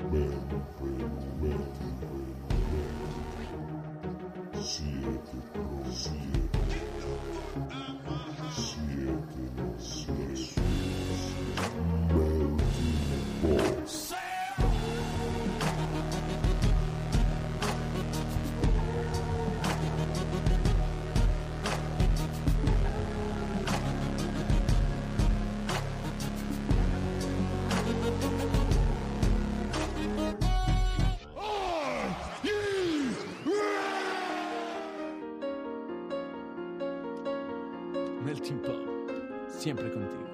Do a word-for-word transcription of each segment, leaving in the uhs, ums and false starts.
Melting Pot, sempre contigo.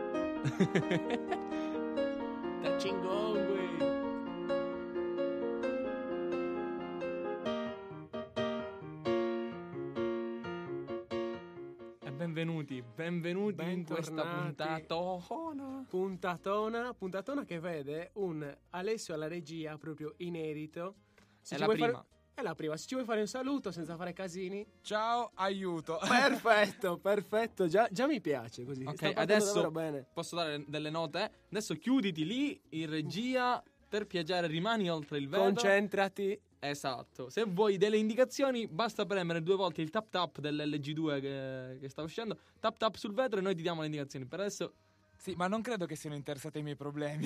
Touching Gongwe. E benvenuti, benvenuti in questa puntatona. Puntatona, puntatona che vede un Alessio alla regia proprio inedito. Se È ci la vuoi prima. Fare... È la prima, se ci vuoi fare un saluto senza fare casini. Ciao, aiuto. Perfetto, perfetto, già, già mi piace così. Ok, Sta partendo adesso davvero bene. posso dare delle note. Adesso chiuditi lì in regia, per piacere rimani oltre il vetro. Concentrati. Esatto, se vuoi delle indicazioni basta premere due volte il tap tap dell'L G due che, che sta uscendo. Tap tap sul vetro e noi ti diamo le indicazioni. Per adesso... Sì, ma non credo che siano interessati ai miei problemi.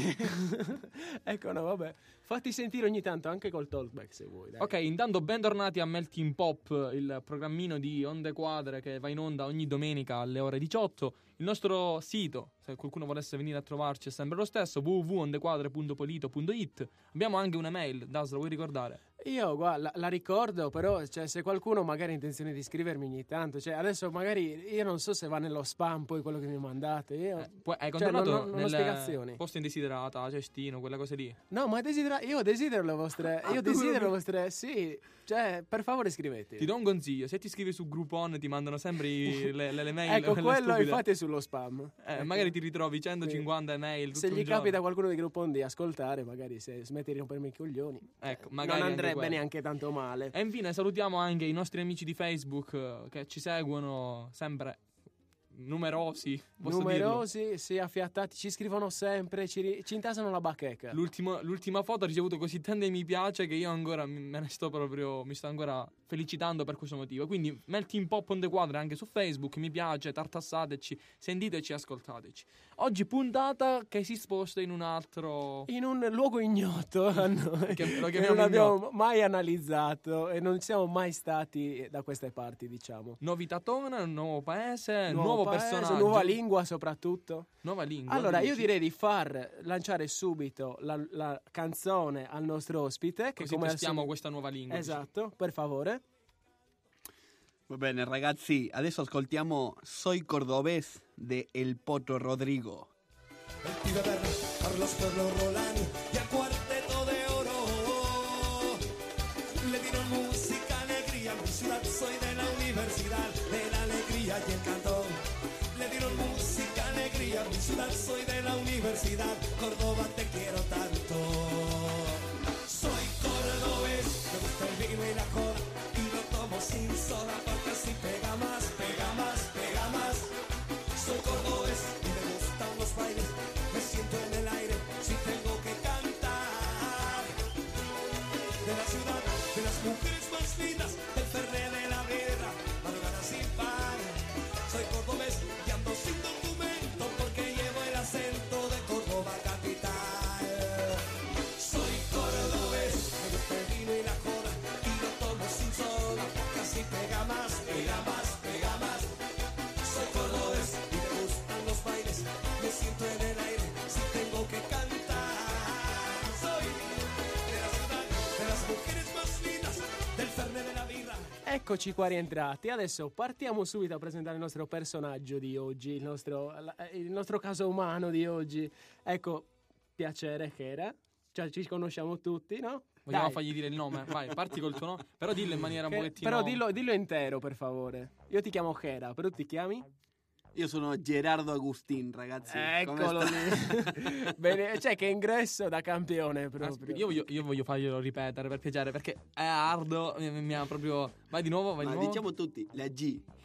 Ecco, no, vabbè. Fatti sentire ogni tanto anche col talkback se vuoi. Dai. Ok, intanto bentornati a Melting Pop, il programmino di Onde Quadre che va in onda ogni domenica alle ore diciotto. Il nostro sito, se qualcuno volesse venire a trovarci, è sempre lo stesso, w w w punto ondequadre punto polito punto it. Abbiamo anche una mail, Das, lo vuoi ricordare? Io, guarda, la, la ricordo, però, cioè, se qualcuno magari ha intenzione di scrivermi ogni tanto, cioè, adesso magari, io non so se va nello spam poi quello che mi mandate, io... Eh, poi hai cioè, controllato non, non, non ho nelle spiegazioni. posto indesiderata, cestino, quelle cose lì? No, ma desidera, io desidero le vostre, Ah, io tu- desidero le vostre, sì, cioè, per favore scrivete. Ti do un consiglio, se ti scrivi su Groupon ti mandano sempre i- le, le, le mail. Ecco, quelle quello stupide. infatti è sullo spam. Eh, Ecco. magari ti ritrovi centocinquanta email tutto Se un gli giorno. capita a qualcuno di Groupon di ascoltare, magari se smette di rompermi i coglioni, Ecco, eh, magari non anche andrebbe quello. neanche tanto male. E infine salutiamo anche i nostri amici di Facebook eh, che ci seguono sempre numerosi. Posso Numerosi, sì, affiattati, ci scrivono sempre, ci, ri- ci intasano la bacheca. dirlo? L'ultimo- l'ultima foto ha ricevuto così tanti mi piace che io ancora mi- me ne sto proprio, mi sto ancora felicitando per questo motivo. Quindi Melting Pop on the Quadre anche su Facebook, mi piace, tartassateci, sentiteci, ascoltateci. Oggi puntata che si sposta in un altro... In un luogo ignoto a noi, Che lo che chiamiamo non abbiamo mai analizzato e non siamo mai stati da queste parti, diciamo. Novitatona, un nuovo paese, nuovo, paese, personaggio. nuova lingua soprattutto. Nuova lingua. Allora, tu io dici? direi di far lanciare subito la, la canzone al nostro ospite. Che Così come al testiamo sol- questa nuova lingua. Esatto, per favore. Va bene ragazzi, adesso ascoltiamo Soy Cordobés de El Potro Rodrigo. El pibe verde, Carlos Perlo Roland y el cuarteto de oro le dieron música, alegría, mi ciudad, soy de la universidad de la alegría y el cantón. Le dieron música, alegría, mi ciudad, soy de la universidad, Córdoba te quiero tanto. Soy cordobés, me gusta el vino y la cola y lo tomo sin soda porque así pega más, pega más, pega más. Soy cordobés y me gustan los bailes, me siento en el aire si tengo que cantar. De la ciudad, de las mujeres más lindas, del fernet de la birra, madrugada sin par. Soy cordobés y ando sin documento porque llevo el acento de Córdoba capital. Soy cordobés, me gusta el vino y la cola y lo tomo sin soda, casi pega más, pega más, pega más. Soy cordobés y me gustan los bailes, me siento en el aire si tengo que cantar. Soy de la ciudad, de las mujeres más lindas, del fernet de la birra. Eccoci qua rientrati. Adesso partiamo subito a presentare il nostro personaggio di oggi, il nostro, la- il nostro caso umano di oggi. Ecco, piacere Chera. Cioè, ci conosciamo tutti, no? Vogliamo Dai. fargli dire il nome? Vai, parti col tuo nome. Però dillo in maniera un Che- pochettino... Però dillo, dillo intero, per favore. Io ti chiamo Chera, però tu ti chiami? Io sono Gerardo Agustin, ragazzi. Come Eccolo sta? lì. Bene, cioè che ingresso da campione proprio. Aspetta, io, voglio, io voglio farglielo ripetere per piacere perché è ardo, mi, mi ha proprio... Vai di nuovo, vai Ma di nuovo. diciamo tutti, la G.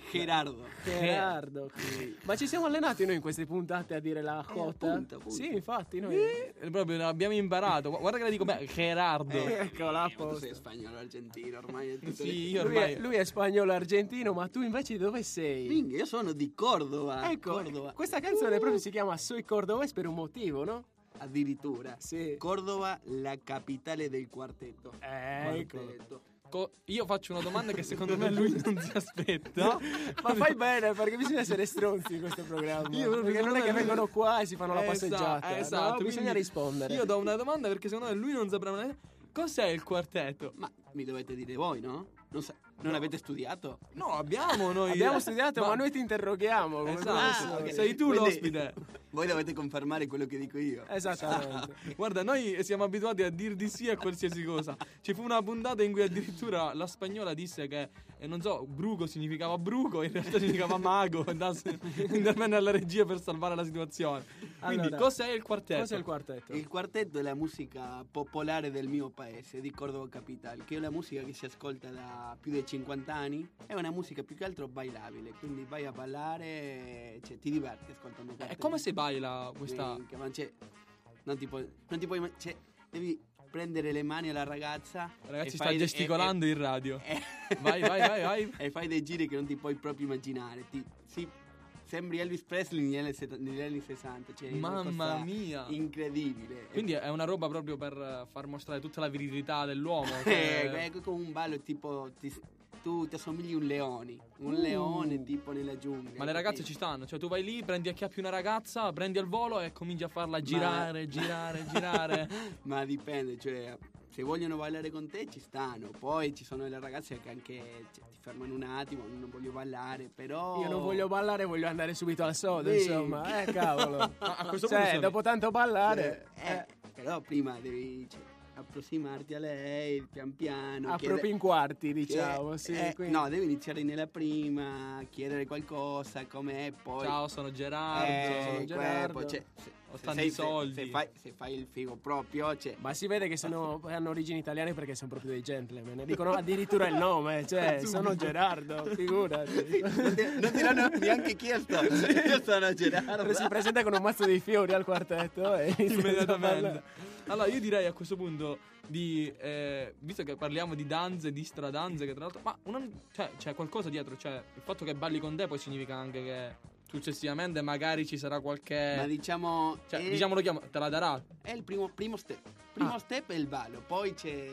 Gerardo. Gerardo. Ma ci siamo allenati noi in queste puntate a dire la J? appunto, appunto. Sì, infatti noi. Eh, proprio l'abbiamo imparato. Gu- Guarda che la dico bene, Gerardo. Eh, Ecco la eh, ma tu posta. sei spagnolo argentino, ormai è tutto. Sì, io Lui ormai... è, lui è spagnolo argentino, ma tu invece di dove sei? Minchia, io sono di Cordova. Ecco, Cordova. questa canzone proprio si chiama Soy Cordobés per un motivo, no? Addirittura. Sì. Cordova, la capitale del quartetto. Ecco. Quartetto. Co- io faccio una domanda che secondo me lui non si aspetta. Ma fai bene, perché bisogna essere stronzi in questo programma. Io proprio perché non è che secondo me- vengono qua e si fanno la Esatto, passeggiata. esatto, no? Bisogna quindi rispondere. Io do una domanda perché secondo me lui non saprà mai- cos'è il quartetto. Ma mi dovete dire voi, no? Non, sa- non avete studiato? No, abbiamo noi. Abbiamo studiato, ma, noi ti interroghiamo. come Esatto, professore. ok. sei tu Quindi- l'ospite. Voi dovete confermare quello che dico io. Esattamente. Guarda, noi siamo abituati a dir di sì a qualsiasi cosa. Ci fu una puntata in cui addirittura la spagnola disse che, eh, non so, bruco significava bruco, in realtà significava mago. Andasse- intervenne alla regia per salvare la situazione. Quindi, Allora, cos'è il quartetto? Cos'è il quartetto? Il quartetto è la musica popolare del mio paese, di Cordova Capital, che è una musica che si ascolta da più di cinquanta anni. È una musica più che altro bailabile, quindi vai a ballare, cioè, ti diverti ascoltando È quartetto. come si baila questa... Minchia, ma c'è- non ti puoi, non ti puoi, cioè, devi prendere le mani alla ragazza. Ragazzi, e sta fai de- gesticolando e- in radio. e- Vai, vai, vai, vai. E fai dei giri che non ti puoi proprio immaginare. Ti, sì, sembri Elvis Presley negli anni, set- negli anni sessanta. Cioè, è una Mamma cosa mia. incredibile. Quindi è una roba proprio per far mostrare tutta la virilità dell'uomo. Eh, cioè- è come un ballo tipo ti, tu ti assomigli a un leone, un Uh. leone tipo nella giungla. Ma le ragazze ci stanno, cioè tu vai lì, prendi a chiappi una ragazza, prendi al volo e cominci a farla girare, girare, girare. Ma dipende, cioè se vogliono ballare con te ci stanno. Poi ci sono le ragazze che anche cioè, ti fermano un attimo, non voglio ballare, però Io non voglio ballare, voglio andare subito al sodo, Sì. insomma. Eh, cavolo. Ma a questo Cioè, punto siamo- dopo tanto ballare, Eh, eh, però prima devi cioè, approssimarti a lei pian piano. a chiede- proprio in quarti, chiede- diciamo. Sì, eh, quindi- No, devi iniziare nella prima, chiedere qualcosa, com'è, poi... Ciao, sono Gerardo. Eh, sono que- Gerardo. poi, cioè, se, Ho se tanti sei- se- soldi. Se, fai, se fai il figo proprio, cioè... Ma si vede che sono, hanno origini italiane perché sono proprio dei gentleman. Dicono addirittura il nome, cioè sono Gerardo, figurati. non, ti, non ti l'hanno neanche chiesto. Io sono Gerardo. Si presenta con un mazzo di fiori al quartetto e Immediatamente. Allora io direi a questo punto di eh, visto che parliamo di danze, di stradanze, che tra l'altro ma una, cioè, c'è qualcosa dietro, cioè il fatto che balli con te poi significa anche che successivamente magari ci sarà qualche Ma diciamo... cioè, è, diciamo lo chiamo, te la darà. è il primo, primo step. Primo Ah. step è il ballo. Poi c'è...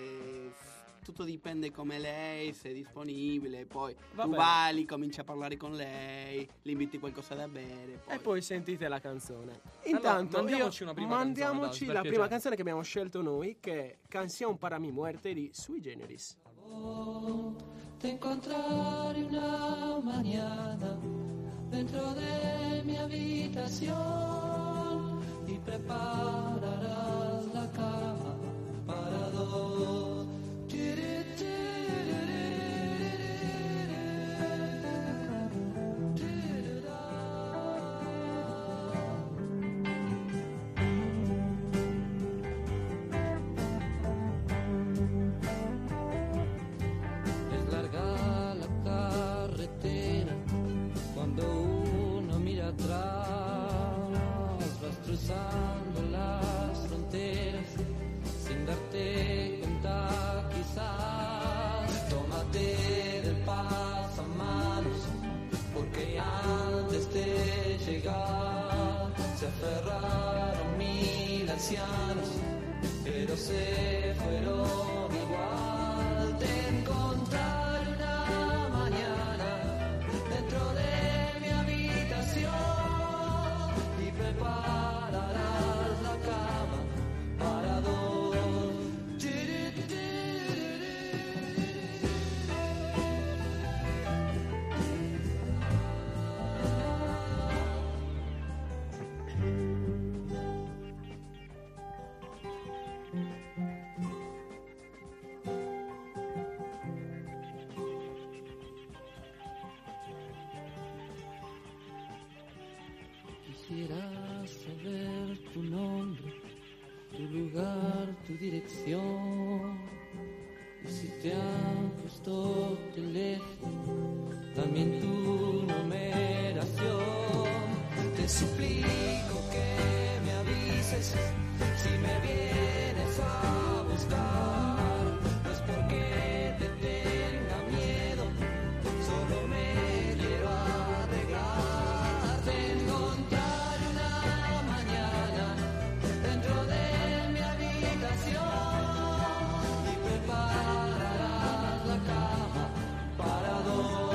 Tutto dipende come lei, se è disponibile. Poi Va tu bene. balli, cominci a parlare con lei, le inviti qualcosa da bere. Poi... E poi sentite la canzone. Allora, Intanto mandiamoci io- una prima mandiamoci canzone, dai, per la prima piacere. canzone che abbiamo scelto noi, che è Canción para mi muerte di Sui Generis. Te encontraré una mañana dentro de mi habitación y prepararás la cama para dos. Es larga la carretera cuando uno mira atrás, vas cruzando las fronteras sin darte cuenta quizás. Tómate del pasamanos porque antes de llegar se aferraron mil ancianos, pero se fueron igual. Te encontraré una mañana dentro de mi habitación y prepararás la cama para dos. Quisiera saber tu nombre, tu lugar, tu dirección. Y si te han puesto teléfono, también tu numeración. Te suplico que me avises si me vienes a buscar. No es porque te tenga miedo, solo me quiero arreglar. Te encontraré una mañana dentro de mi habitación y prepararás la cama para dos.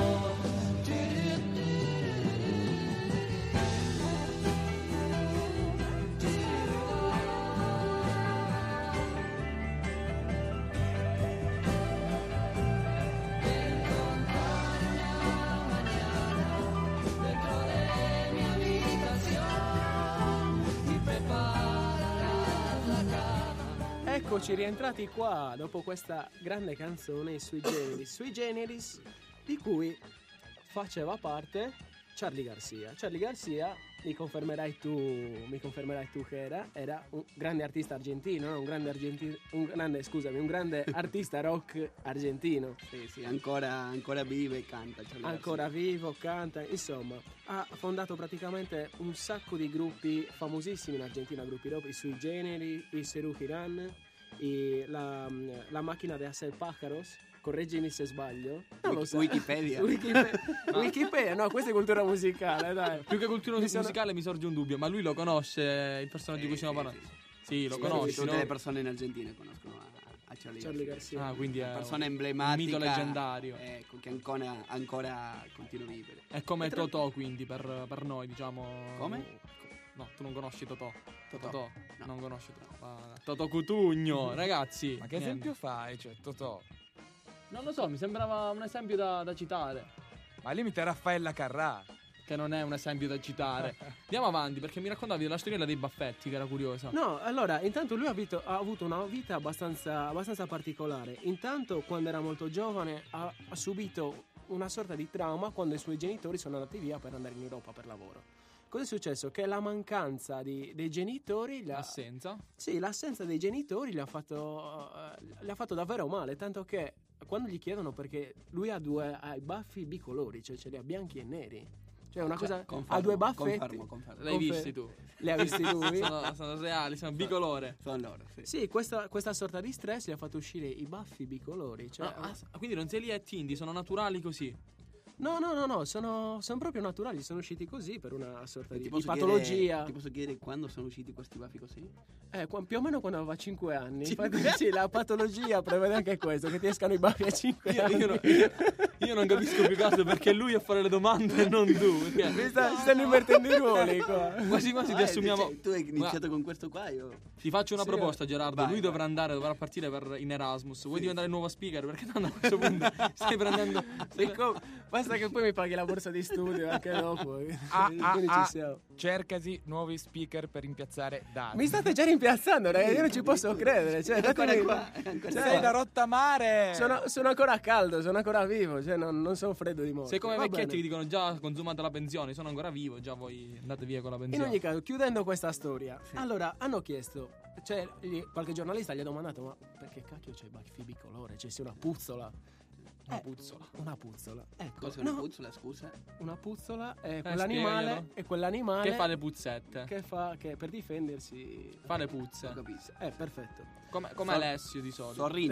Eccoci rientrati qua dopo questa grande canzone Sui Generis, Sui Generis di cui faceva parte Charly Garcia. Charly Garcia, mi confermerai tu, mi confermerai tu che era, era un grande artista argentino, no? un grande argentino, un grande, scusami, un grande artista rock argentino. Sì, sì, ancora, ancora vive e canta. Charly Ancora Garcia. vivo, canta, insomma, ha fondato praticamente un sacco di gruppi famosissimi in Argentina, gruppi rock, i Sui Generis, i Serú Girán, i, la, la macchina de hacer pájaros, correggimi se sbaglio. Non lo so. Wikipedia. Wikipedia. Wikipedia, no, questa è cultura musicale, dai. Più che cultura Mi sono- musicale mi sorge un dubbio, ma lui lo conosce il personaggio di cui stiamo parlando? Sì, lo Sì, conosci, sì, no? Tutte le persone in Argentina conoscono a, a Charly, Charly Garcia. Garcia. Ah, quindi è Una persona un emblematica, mito leggendario. ecco, che ancora, ancora continua a vivere. È come E tra- Totò, quindi, per, per noi, diciamo. Come? No, tu non conosci Totò. Totò? Totò, No. non conosci Totò. Ma- Totò Cutugno, ragazzi. Ma che niente. esempio fai? Cioè, Totò. Non lo so, mi sembrava un esempio da, da citare. Ma al limite Raffaella Carrà. Che non è un esempio da citare. Andiamo avanti, perché mi raccontavi della storiella dei baffetti, che era curiosa. No, allora, intanto lui ha, vito- ha avuto una vita abbastanza, abbastanza particolare. Intanto, quando era molto giovane, ha, ha subito una sorta di trauma quando i suoi genitori sono andati via per andare in Europa per lavoro. Cosa è successo? Che la mancanza di- dei genitori, la, L'assenza. sì, l'assenza dei genitori gli ha fatto, eh, gli ha fatto davvero male, tanto che quando gli chiedono perché lui ha due ha i baffi bicolori, cioè ce li ha bianchi e neri. Cioè una cosa Confermo, ha due baffetti. Confermo, confermo. L'hai Confer- visti tu? Li ha visti lui? Sono, sono reali, sono bicolore. Sono loro, sì. Sì, questa, questa sorta di stress gli ha fatto uscire i baffi bicolori. Cioè, Ah, ah, quindi non sei lì e tindi, sono naturali così. no, no, no, no, sono, sono proprio naturali, sono usciti così per una sorta di, Ti di posso patologia. chiedere- ti posso chiedere quando sono usciti questi baffi così? Eh, qua- più o meno quando aveva cinque anni. Cinque Infatti, sì, la patologia prevede anche questo, che ti escano i baffi a cinque Io, anni. io non- io- io non capisco più che altro perché lui a fare le domande e non tu. Perché Mi sta- si stanno invertendo i ruoli qua. quasi quasi ti Ah, assumiamo. cioè, tu hai iniziato Guarda, con questo qua, io... ti faccio una Sì, proposta, Gerardo. vai, lui vai. dovrà andare, dovrà partire per, in Erasmus. Vuoi diventare il nuovo speaker? Perché tanto a questo punto stai prendendo. stai- E com- Basta che poi mi paghi la borsa di studio anche dopo. Ah, ah, Quindi ah. ci siamo. Cercasi nuovi speaker per rimpiazzare Dati. Mi state già rimpiazzando, ragazzi. Io non ci posso credere. Cioè, Ancora datemi- qua, ancora Cioè, Sei da rottamare! Sono, sono ancora caldo, sono ancora vivo, cioè non, non sono freddo di morte. Sei come Va vecchietti bene. che dicono già consumate la pensione, sono ancora vivo, già voi andate via con la In pensione. ogni caso, chiudendo questa storia, allora hanno chiesto, cioè gli- qualche giornalista gli ha domandato, ma perché cacchio c'è i baffi bicolore? Cioè, sei una puzzola. Una Eh, puzzola. Una puzzola. Ecco, Cos'è una no, puzzola, scusa? una puzzola è quell'animale, spiegaglielo. è quell'animale Che fa le puzzette? che fa che per difendersi Fa le Ho puzze. capito. Eh, perfetto. Come, come Fa- Alessio di solito. Sorrino.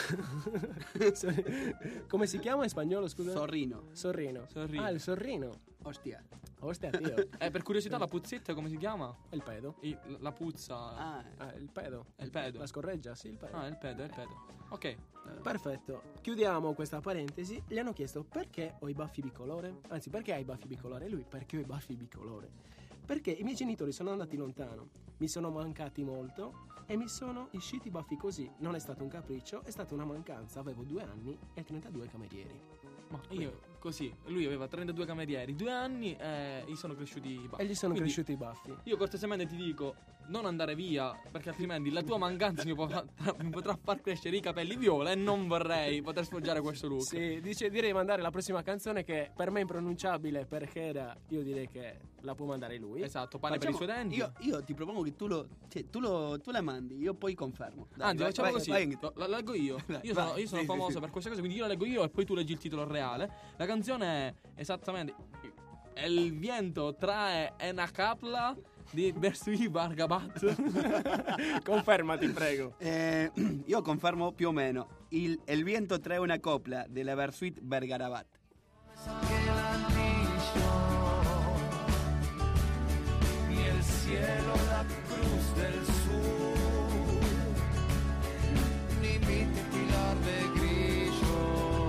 Esatto. Come si chiama in spagnolo, scusa? Sorrino. Sorrino. Sorrino. Ah, il sorrino. Ostia. Ostia, Dio. Eh, per curiosità, la puzzetta come si chiama? È il pedo. Il- la puzza. Ah, Ah, il pedo. È il pedo. La scorreggia, sì, il pedo. Ah, è il pedo, è il pedo. Ok. Perfetto, chiudiamo questa parentesi. Gli hanno chiesto perché ho i baffi bicolore? Anzi, perché hai i baffi bicolore? E lui, perché ho i baffi bicolore? Perché i miei genitori sono andati lontano, mi sono mancati molto e mi sono usciti i baffi così. Non è stato un capriccio, è stata una mancanza. Avevo due anni e trentadue camerieri. Ma io così, lui aveva trentadue camerieri, due anni e gli sono cresciuti i baffi. E gli sono Quindi cresciuti i baffi. Io cortesemente ti dico, non andare via, perché altrimenti la tua mancanza mi potrà, mi potrà far crescere i capelli viola e non vorrei poter sfoggiare questo look. Sì, dice, direi di mandare la prossima canzone che per me è impronunciabile perché era, io direi che la può mandare lui. Esatto, pane facciamo- per i suoi denti. Io, io ti propongo che tu lo, cioè, tu lo, tu la mandi, io poi confermo. Dai, Anzi, vai- facciamo vai- così, vai- Lo- la leggo io. Vai, Io sono, vai, io sono sì, sì, famoso sì. per queste cose, quindi io la leggo io e poi tu leggi il titolo reale. La canzone è esattamente El viento trae una capla di Bersuit Bargabat. Conferma, ti prego. Eh, io confermo più o meno. Il, el viento trae una copla della Bersuit Bergarabat. Y el cielo la cruz del sur, ni mi titilar de grillo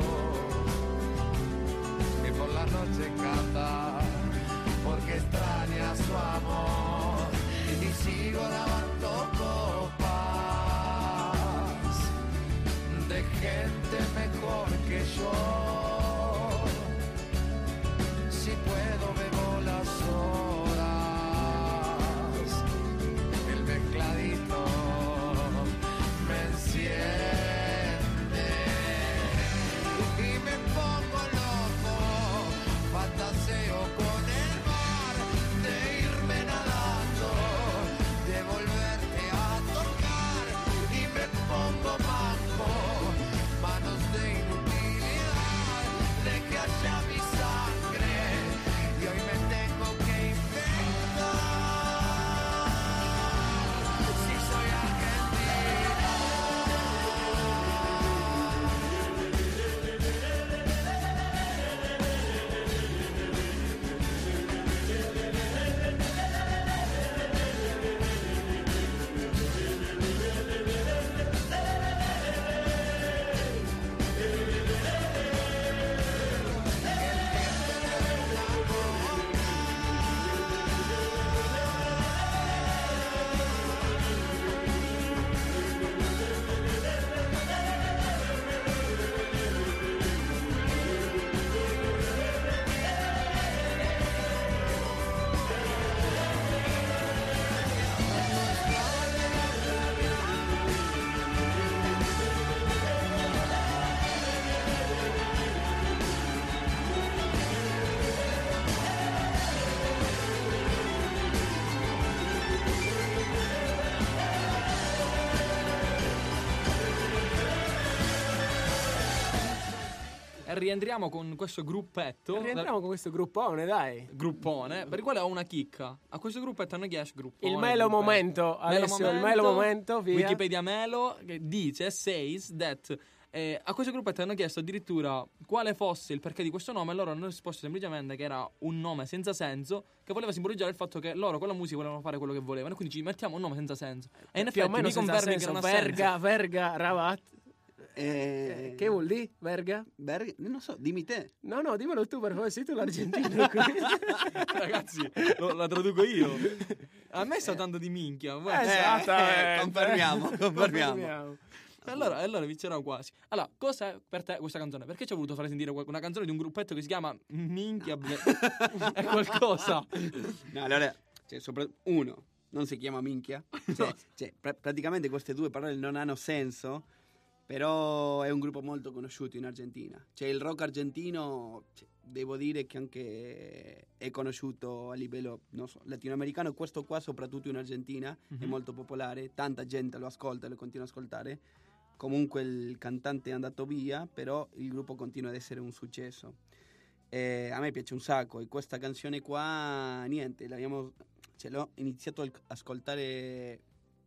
que por la noche canta porque extraña su amor y sigo lavando copas de gente mejor que yo. Si puedo bebo las horas, el mezcladito me enciende y me pongo loco, fantaseo con el mar, de irme nadando, de volverte a tocar y me pongo manco, manos de inutilidad, de que haya mi sangre. Y hoy me tengo que inventar si soy argentino. E rientriamo con questo gruppetto. Rientriamo con questo gruppone, dai. Gruppone, per il quale ho una chicca. A questo gruppetto hanno chiesto gruppone. Il melo gruppetto. momento, Alessio, il melo momento, via. Wikipedia Melo che dice, says that eh, a questo gruppetto hanno chiesto addirittura quale fosse il perché di questo nome e loro hanno risposto semplicemente che era un nome senza senso che voleva simboleggiare il fatto che loro con la musica volevano fare quello che volevano e quindi ci mettiamo un nome senza senso. E in Più o effetti meno mi senza confermi che senso. non ha Verga, senso. verga, rabat. Eh, Che vuol dire, verga? Berg- non so, dimmi te. No, no, dimmelo tu, per favore, sei tu l'argentino. Ragazzi, lo- la traduco io. A me sa tanto di minchia. voi- Eh, Esattamente. Eh, confermiamo, confermiamo. Allora, allora vincerò quasi. Allora, cos'è per te questa canzone? Perché ci hai voluto fare sentire una canzone di un gruppetto che si chiama Minchia? Ble- È qualcosa. No, allora, cioè, sopra- uno, non si chiama minchia. Cioè, cioè, pra- praticamente queste due parole non hanno senso, però è un gruppo molto conosciuto in Argentina. Cioè, il rock argentino, cioè, devo dire che anche è conosciuto a livello, non so, latinoamericano. Questo qua, soprattutto in Argentina, è molto popolare. Tanta gente lo ascolta e lo continua a ascoltare. Comunque il cantante è andato via, però il gruppo continua ad essere un successo. Eh, a me piace un sacco e questa canzone qua, niente, l'abbiamo, cioè, l'ho iniziato ad ascoltare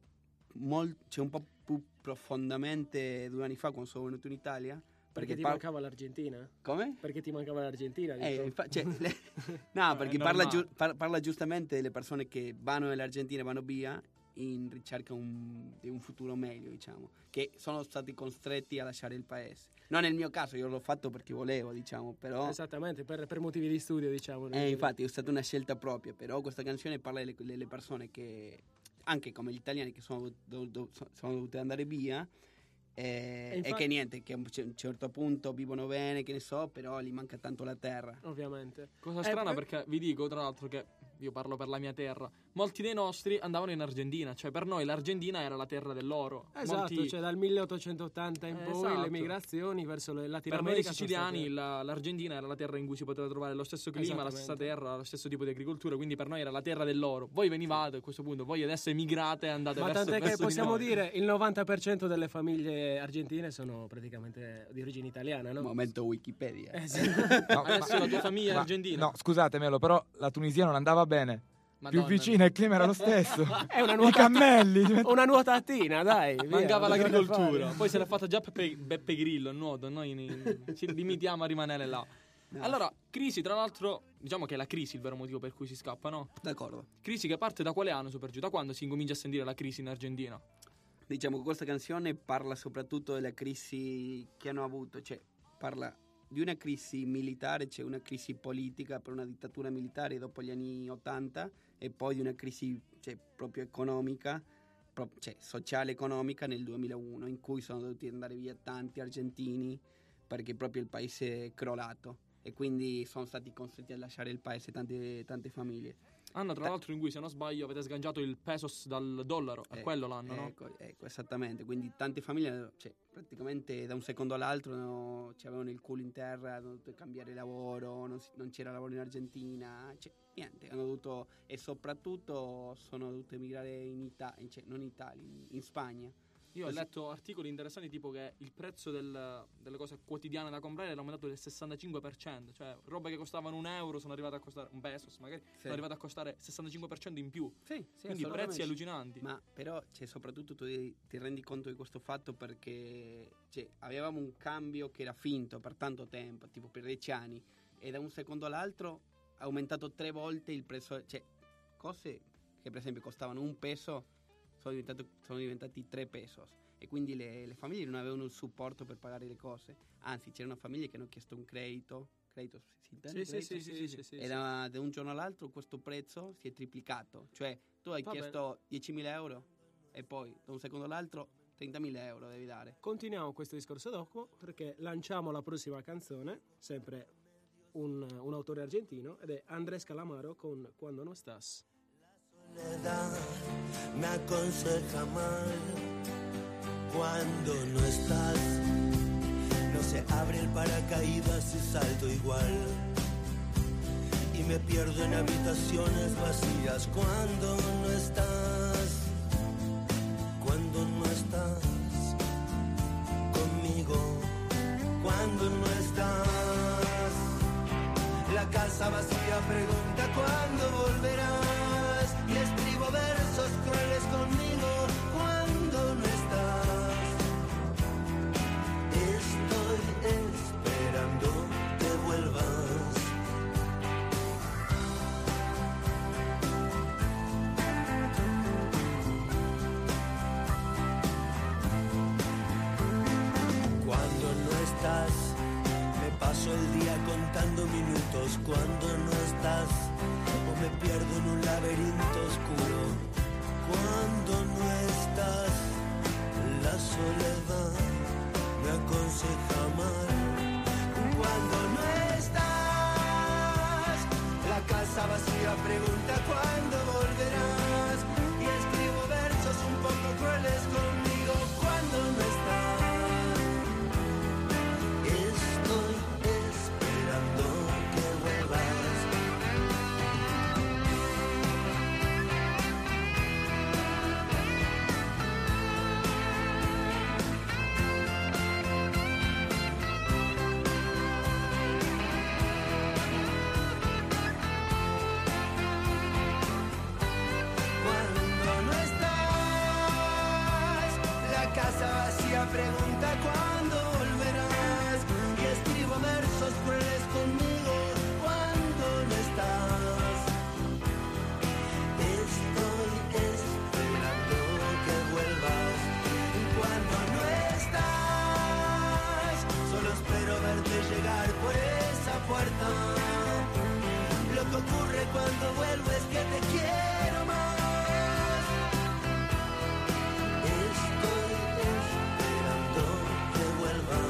mol- cioè, un po' più profondamente due anni fa quando sono venuto in Italia. Perché ti par- mancava l'Argentina? Come? Perché ti mancava l'Argentina? Eh, dico. infa- cioè, le- no, perché è parla, normale. giu- par- parla giustamente delle persone che vanno nell'Argentina e vanno via in ricerca un- di un futuro meglio, diciamo, che sono stati costretti a lasciare il paese. Non nel mio caso, io l'ho fatto perché volevo, diciamo, però... Esattamente, per, per motivi di studio, diciamo. Eh, infatti è stata una scelta propria, però questa canzone parla delle, delle persone che, anche come gli italiani, che sono, dov- dov- sono dovute andare via eh, E e, infatti- che niente, che a un c- certo punto vivono bene, che ne so, però gli manca tanto la terra. Ovviamente. Cosa Eh, strana per- perché vi dico tra l'altro che io parlo per la mia terra. molti dei nostri andavano in Argentina, cioè per noi l'Argentina era la terra dell'oro. Esatto, molti, cioè dal milleottocentottanta in Eh, poi esatto. le migrazioni verso le Latino per noi America sono siciliani state- la- l'Argentina era la terra in cui si poteva trovare lo stesso clima, la stessa Esattamente. terra, lo stesso tipo di agricoltura, quindi per noi era la terra dell'oro. Voi venivate a questo punto, voi adesso emigrate e andate Ma verso, tant'è che verso di possiamo noi. dire il novanta per cento delle famiglie argentine sono praticamente di origine italiana, no? Momento Wikipedia. Eh, sì. No, Adesso la tua famiglia è ma- argentina. No, scusate Melo, però la Tunisia non andava bene. Madonna Più vicina il clima era lo stesso. È una I nuota- cammelli. diventa- Una nuotatina, dai. via, Mancava non bisogna l'agricoltura. fare. Poi se l'ha fatta già Peppe, Beppe Grillo il nuoto. Noi ne- ci limitiamo a rimanere là. No. Allora, crisi, tra l'altro, diciamo che è la crisi il vero motivo per cui si scappa, no? D'accordo. Crisi che parte da quale anno su per giù? Da quando si incomincia a sentire la crisi in Argentina? Diciamo che questa canzone parla soprattutto della crisi che hanno avuto, cioè parla di una crisi militare, c'è una crisi politica per una dittatura militare dopo gli anni ottanta e poi di una crisi cioè, proprio economica, pro- cioè sociale economica nel duemilauno in cui sono dovuti andare via tanti argentini perché proprio il paese è crollato e quindi sono stati costretti a lasciare il paese tante, tante famiglie. Anno, tra l'altro, in cui, se non sbaglio, avete sganciato il pesos dal dollaro. È Eh, quello l'anno, no? Ecco, ecco, esattamente. Quindi tante famiglie, cioè, praticamente da un secondo all'altro no, ci avevano il culo in terra, hanno dovuto cambiare lavoro, non, si- non c'era lavoro in Argentina, cioè, niente, hanno dovuto, e soprattutto sono dovuto emigrare in Italia, cioè, non in Italia, in, in Spagna. Io ho Così- letto articoli interessanti tipo che il prezzo del- delle cose quotidiane da comprare era aumentato del sessantacinque per cento. Cioè, robe che costavano un euro sono arrivate a costare, un pesos magari, Sì. sono arrivate a costare sessantacinque per cento in più. Sì, sì, Quindi prezzi assolutamente. allucinanti. Ma però cioè, soprattutto tu ti ti rendi conto di questo fatto perché cioè, avevamo un cambio che era finto per tanto tempo, tipo per dieci anni, e da un secondo all'altro ha aumentato tre volte il prezzo, cioè cose che per esempio costavano un peso sono, diventato- sono diventati tre pesos e quindi le, le famiglie non avevano il supporto per pagare le cose, anzi c'erano famiglie che hanno chiesto un credito, credito si intende? Sì, sì, Credito? sì, sì, sì, sì, E sì. da, da un giorno all'altro questo prezzo si è triplicato, cioè tu hai Vabbè. chiesto diecimila euro e poi da un secondo all'altro trentamila euro devi dare. Continuiamo questo discorso dopo perché lanciamo la prossima canzone, sempre un, un autore argentino, ed è Andrés Calamaro con Cuando no estás. Soledad me aconseja mal cuando no estás. No se abre el paracaídas y salto igual. Y me pierdo en habitaciones vacías cuando no estás. Cuando no estás conmigo. Cuando no estás. La casa vacía pregunta cuándo volverás. Y escribo versos crueles conmigo cuando no estás. Estoy esperando que vuelvas. Cuando no estás, me paso el día contando minutos. Cuando no estás, o me pierdo en un laberinto oscuro. Cuando no estás, la soledad me aconseja mal. Cuando no estás, la casa vacía pregunta cuándo volverás. Y escribo versos un poco crueles conmigo cuando no estás. Estoy esperando que vuelvas. Cuando no estás, la casa vacía pregunta cuándo volverás. Y escribo versos crueles conmigo cuando no estás. Estoy esperando que vuelvas. Cuando no estás, solo espero verte llegar por esa puerta. Lo que ocurre cuando vuelvo es que te quiero más. Estoy esperando que vuelvas.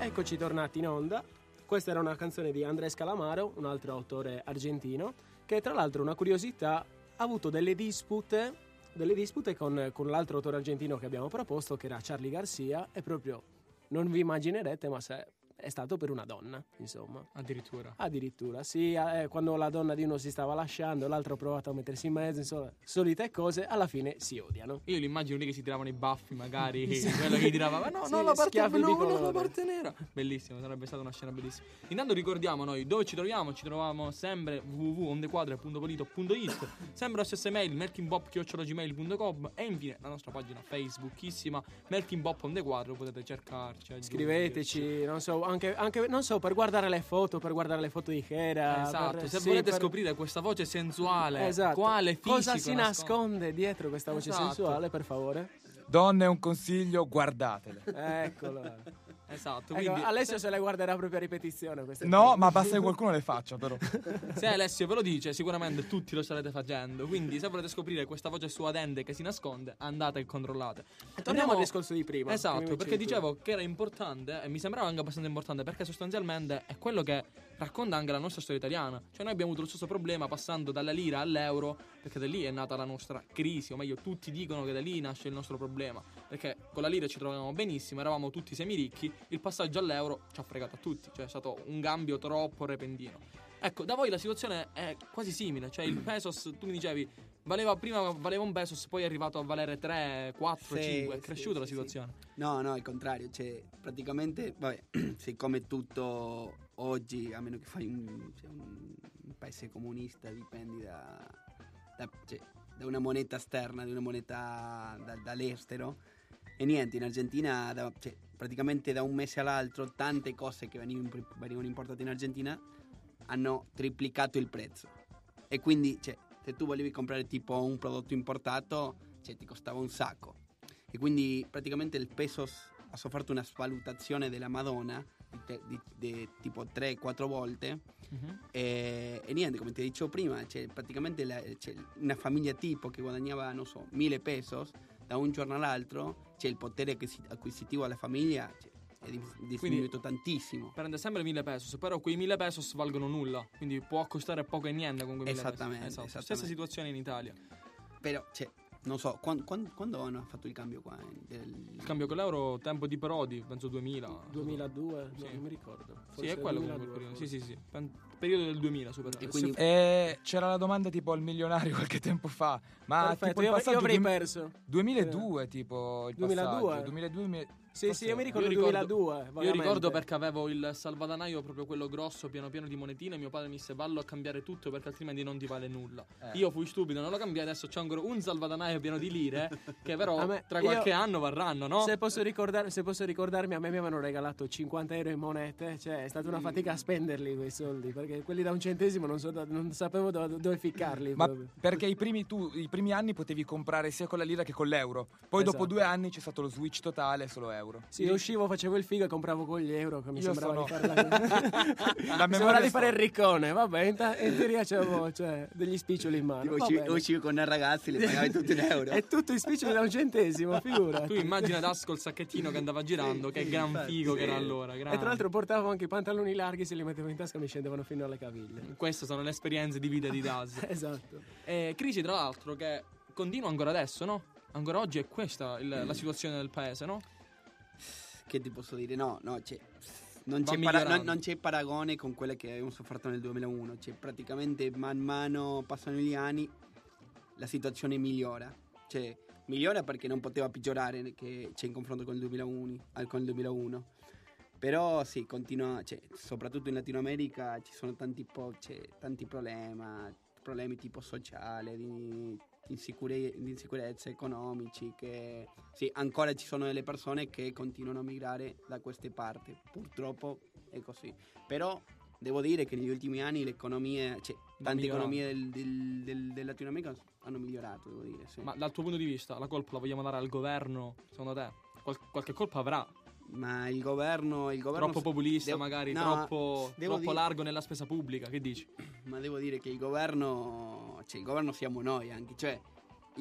eccoci tornati in onda. Questa era una canzone di Andrés Calamaro, un altro autore argentino, che tra l'altro, una curiosità, ha avuto delle dispute, delle dispute con, con l'altro autore argentino che abbiamo proposto, che era Charly Garcia, e proprio non vi immaginerete, ma se è stato per una donna, insomma. Addirittura. Addirittura, sì, eh, quando la donna di uno si stava lasciando, l'altro ha provato a mettersi in mezzo, insomma, solite cose, alla fine si odiano. Io li immagino lì che si tiravano i baffi, magari, quello che gli tirava, ma no, Sì, no, la parte, schiaffi no, no, bicolore. la parte nera. Bellissimo, sarebbe stata una scena bellissima. Intanto ricordiamo noi dove ci troviamo, ci troviamo sempre w w w punto ondequadre punto polito punto it, sempre la stessa email, melkingbop chiocciola gmail punto com, e infine la nostra pagina facebookissima, Melkingbop Ondequadre, potete cercarci. Scriveteci, non so, anche, anche non so, per guardare le foto, per guardare le foto di Hera. Esatto, per- se sì, volete per- scoprire questa voce sensuale, Esatto. quale fisico cosa si nasconde dietro questa voce Esatto. sensuale, per favore? Donne, un consiglio, guardatele. Eccolo. Esatto, Ecco, quindi Alessio se le guarderà proprio a ripetizione queste No, cose. ma basta che qualcuno le faccia, però. se Alessio ve lo dice, sicuramente tutti lo starete facendo. Quindi se volete scoprire questa voce suadente che si nasconde, andate e controllate. Torniamo al discorso di prima. che mi Esatto, dicevi perché tu. dicevo che era importante, e mi sembrava anche abbastanza importante, perché sostanzialmente è quello che racconta anche la nostra storia italiana. Cioè noi abbiamo avuto lo stesso problema passando dalla lira all'euro, perché da lì è nata la nostra crisi, o meglio tutti dicono che da lì nasce il nostro problema, perché con la lira ci trovavamo benissimo, eravamo tutti semiricchi, il passaggio all'euro ci ha fregato a tutti, cioè è stato un cambio troppo repentino. Ecco, da voi la situazione è quasi simile, cioè il pesos, tu mi dicevi, valeva prima valeva un pesos, poi è arrivato a valere tre, quattro, Sì, cinque, è sì, cresciuta sì, la sì. situazione. No, no, al contrario, cioè, praticamente, vabbè, siccome tutto oggi, a meno che fai un, cioè, un, un paese comunista, dipendi da, da, cioè, da una moneta esterna, di una moneta da, dall'estero, e niente, in Argentina, da, cioè, praticamente da un mese all'altro, tante cose che venivano, venivano importate in Argentina hanno triplicato il prezzo. E quindi, cioè, se tu volevi comprare tipo un prodotto importato, cioè, ti costava un sacco. E quindi praticamente il pesos ha sofferto una svalutazione della Madonna di, te- di, di tipo tre quattro volte. Mhm. E, e niente, come ti dicevo prima, cioè, praticamente la- cioè, una famiglia tipo che guadagnava, non so, mille pesos, da un giorno all'altro, cioè, il potere acquisi- acquisitivo alla famiglia, cioè, è di- diminuito tantissimo. Prende sempre mille pesos, però quei mille pesos valgono nulla, quindi può costare poco e niente con quei mille Esattamente, pesos. Esatto. esattamente. Stessa situazione in Italia. Però, cioè, non so, quan- quan- quando hanno fatto il cambio qua? Del- Il cambio con l'euro, tempo di Prodi, penso duemila. duemiladue, Sì. no, non mi ricordo. Sì, Forse è quello duemiladue, comunque il periodo. forse. Sì, sì, sì. Pen- periodo del duemila, superato. E quindi- E c'era la domanda tipo al milionario qualche tempo fa. Ma Perfetto, tipo il io, io passaggio avrei duem- perso. duemiladue tipo il duemiladue? passaggio. duemiladue duemila Sì, forse- sì, io mi ricordo Io il ricordo- duemiladue. Io vagamente. ricordo perché avevo il salvadanaio proprio quello grosso, pieno pieno di monetine, e mio padre mi disse vallo a cambiare tutto perché altrimenti non ti vale nulla. Eh. Io fui stupido, non lo cambiai, adesso c'ho ancora un salvadanaio pieno di lire che però A me- tra io- qualche anno varranno, no? Se posso, ricordare, se posso ricordarmi, a me mi avevano regalato cinquanta euro in monete, cioè è stata una fatica a spenderli quei soldi, perché quelli da un centesimo non, so da- non sapevo dove, dove ficcarli. Ma proprio. perché i primi, tu, i primi anni potevi comprare sia con la lira che con l'euro. Poi dopo Esatto. due anni c'è stato lo switch totale, solo euro. Sì, io uscivo, facevo il figo e compravo con gli euro, che mi Io sembrava sono- di fare la... La mi sembrava memoria di fare il sto- riccone, vabbè, in, ta- in teoria c'avevo cioè, degli spiccioli in mano. Tipo, va uscivi, bene. uscivi con i ragazzi, li pagavi tutti un euro. È tutto in spiccioli da un centesimo, figura. Tu immagina Dasco il sacchettino che andava girando, che gran infatti, figo che sì. era allora. E tra l'altro portavo anche i pantaloni larghi, se li mettevo in tasca mi scendevano fino alle caviglie. Queste sono le esperienze di vita di Daz. Esatto. E crisi, tra l'altro, che continua ancora adesso, no? Ancora oggi è questa il- la situazione del paese, no? Che ti posso dire? No, no, c'è, non, Va c'è para- migliorando. non- non c'è paragone con quelle che abbiamo sofferto nel duemilauno. Cioè, praticamente man mano passano gli anni, la situazione migliora. Cioè, migliora perché non poteva peggiorare che c'è in confronto con il duemilauno, al- con il duemilauno. Però sì, continua, cioè, soprattutto in Latino America ci sono tanti, po- c'è, tanti problemi, problemi tipo sociale, di, insicure- di insicurezza economici, che sì, ancora ci sono delle persone che continuano a migrare da queste parti, purtroppo è così. Però devo dire che negli ultimi anni le economie, cioè, tante migliorando. economie del, del, del, del Latino America hanno migliorato, devo dire, sì. Ma dal tuo punto di vista, la colpa la vogliamo dare al governo, secondo te? Qual- qualche colpa avrà? Ma il governo, il governo Troppo populista, devo- magari, no, troppo, devo troppo dire- largo nella spesa pubblica, che dici? Ma devo dire che il governo, cioè il governo siamo noi anche, cioè gli-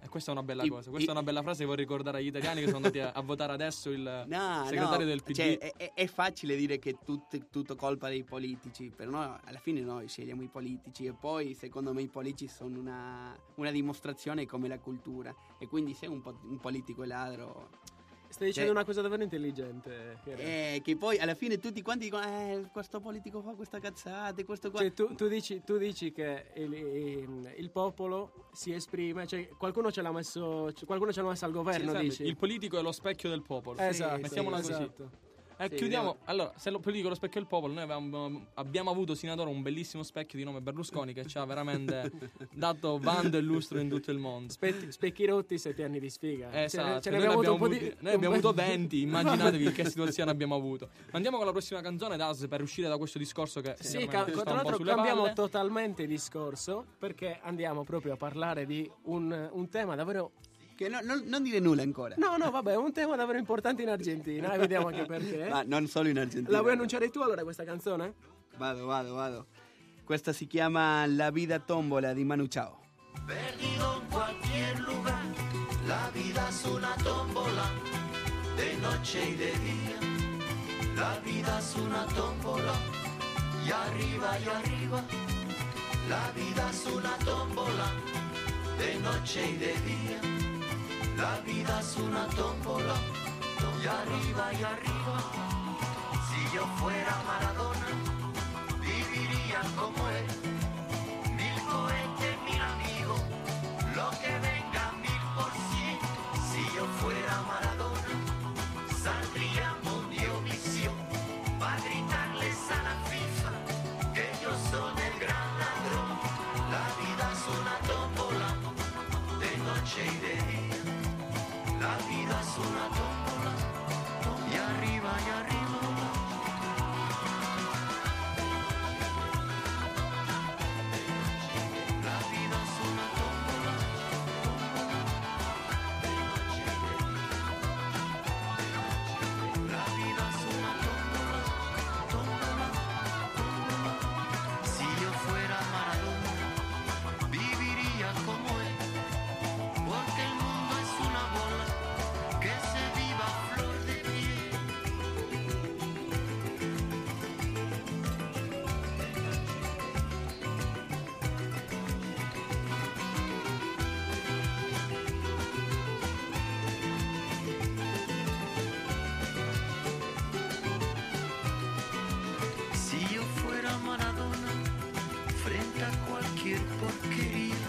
E questa è una bella I- cosa, questa i- è una bella frase che vorrei ricordare agli italiani che sono andati a, a votare adesso il No, segretario no, del P D. cioè, è, è- è facile dire che tut- tutto colpa dei politici, però no, alla fine noi scegliamo i politici e poi secondo me i politici sono una, una dimostrazione come la cultura e quindi se un, po- un politico è ladro, Stai dicendo Cioè- una cosa davvero intelligente. Chiara. eh, che poi alla fine tutti quanti dicono eh, questo politico fa questa cazzata, questo qua... Cioè, tu, tu dici, tu dici che il, il- il popolo si esprime, cioè qualcuno ce l'ha messo, qualcuno ce l'ha messo al Sì, governo, sempre, dici? il politico è lo specchio del popolo. Esatto, mettiamola sì, così. esatto. E Sì, chiudiamo. vediamo. Allora, se lo politico è lo specchio del popolo, noi avevamo- abbiamo avuto sino ad ora un bellissimo specchio di nome Berlusconi che ci ha veramente dato vanto e lustro in tutto il mondo. Spe- specchi rotti, sette anni di sfiga. Eh, Esatto, ce ne noi, abbiamo ne avuto un po' avuti- di... noi abbiamo avuto venti, immaginatevi che situazione abbiamo avuto. Andiamo con la prossima canzone, Das, per uscire da questo discorso che Sì, ormai ca- ci sta tra un po' l'altro sulle cambiamo palle. totalmente discorso perché andiamo proprio a parlare di un, un tema davvero... Che no- non- non dire nulla ancora. No, no, vabbè, un tema davvero importante in Argentina e vediamo anche perché. Ma non solo in Argentina. La vuoi annunciare tu allora questa canzone? Vado, vado, vado. Questa si chiama La vida tombola di Manu Chao. Perdido en cualquier lugar, la vida es una tómbola, de noche y de día. La vida es una tómbola, y arriba y arriba. La vida es una tómbola, de noche y de día. La vida es una tómbola, y arriba y arriba. Si yo fuera Maradona, viviría como él. Mil cohetes, mil amigos, lo que venga mil por cien. Si yo fuera Maradona, saldría Mundiovisión para gritarles a la FIFA que ellos son el gran ladrón. La vida es una tómbola, de noche y de día. La vida es una tómbola, y arriba y arriba. La vida es una tómbola, la vida es una tómbola, tómbola, tómbola. Si yo fuera Maradona, viviría como él, porque el mundo es una bola que se viva a flor de piel. Si yo fuera Maradona, frente a cualquier porquería,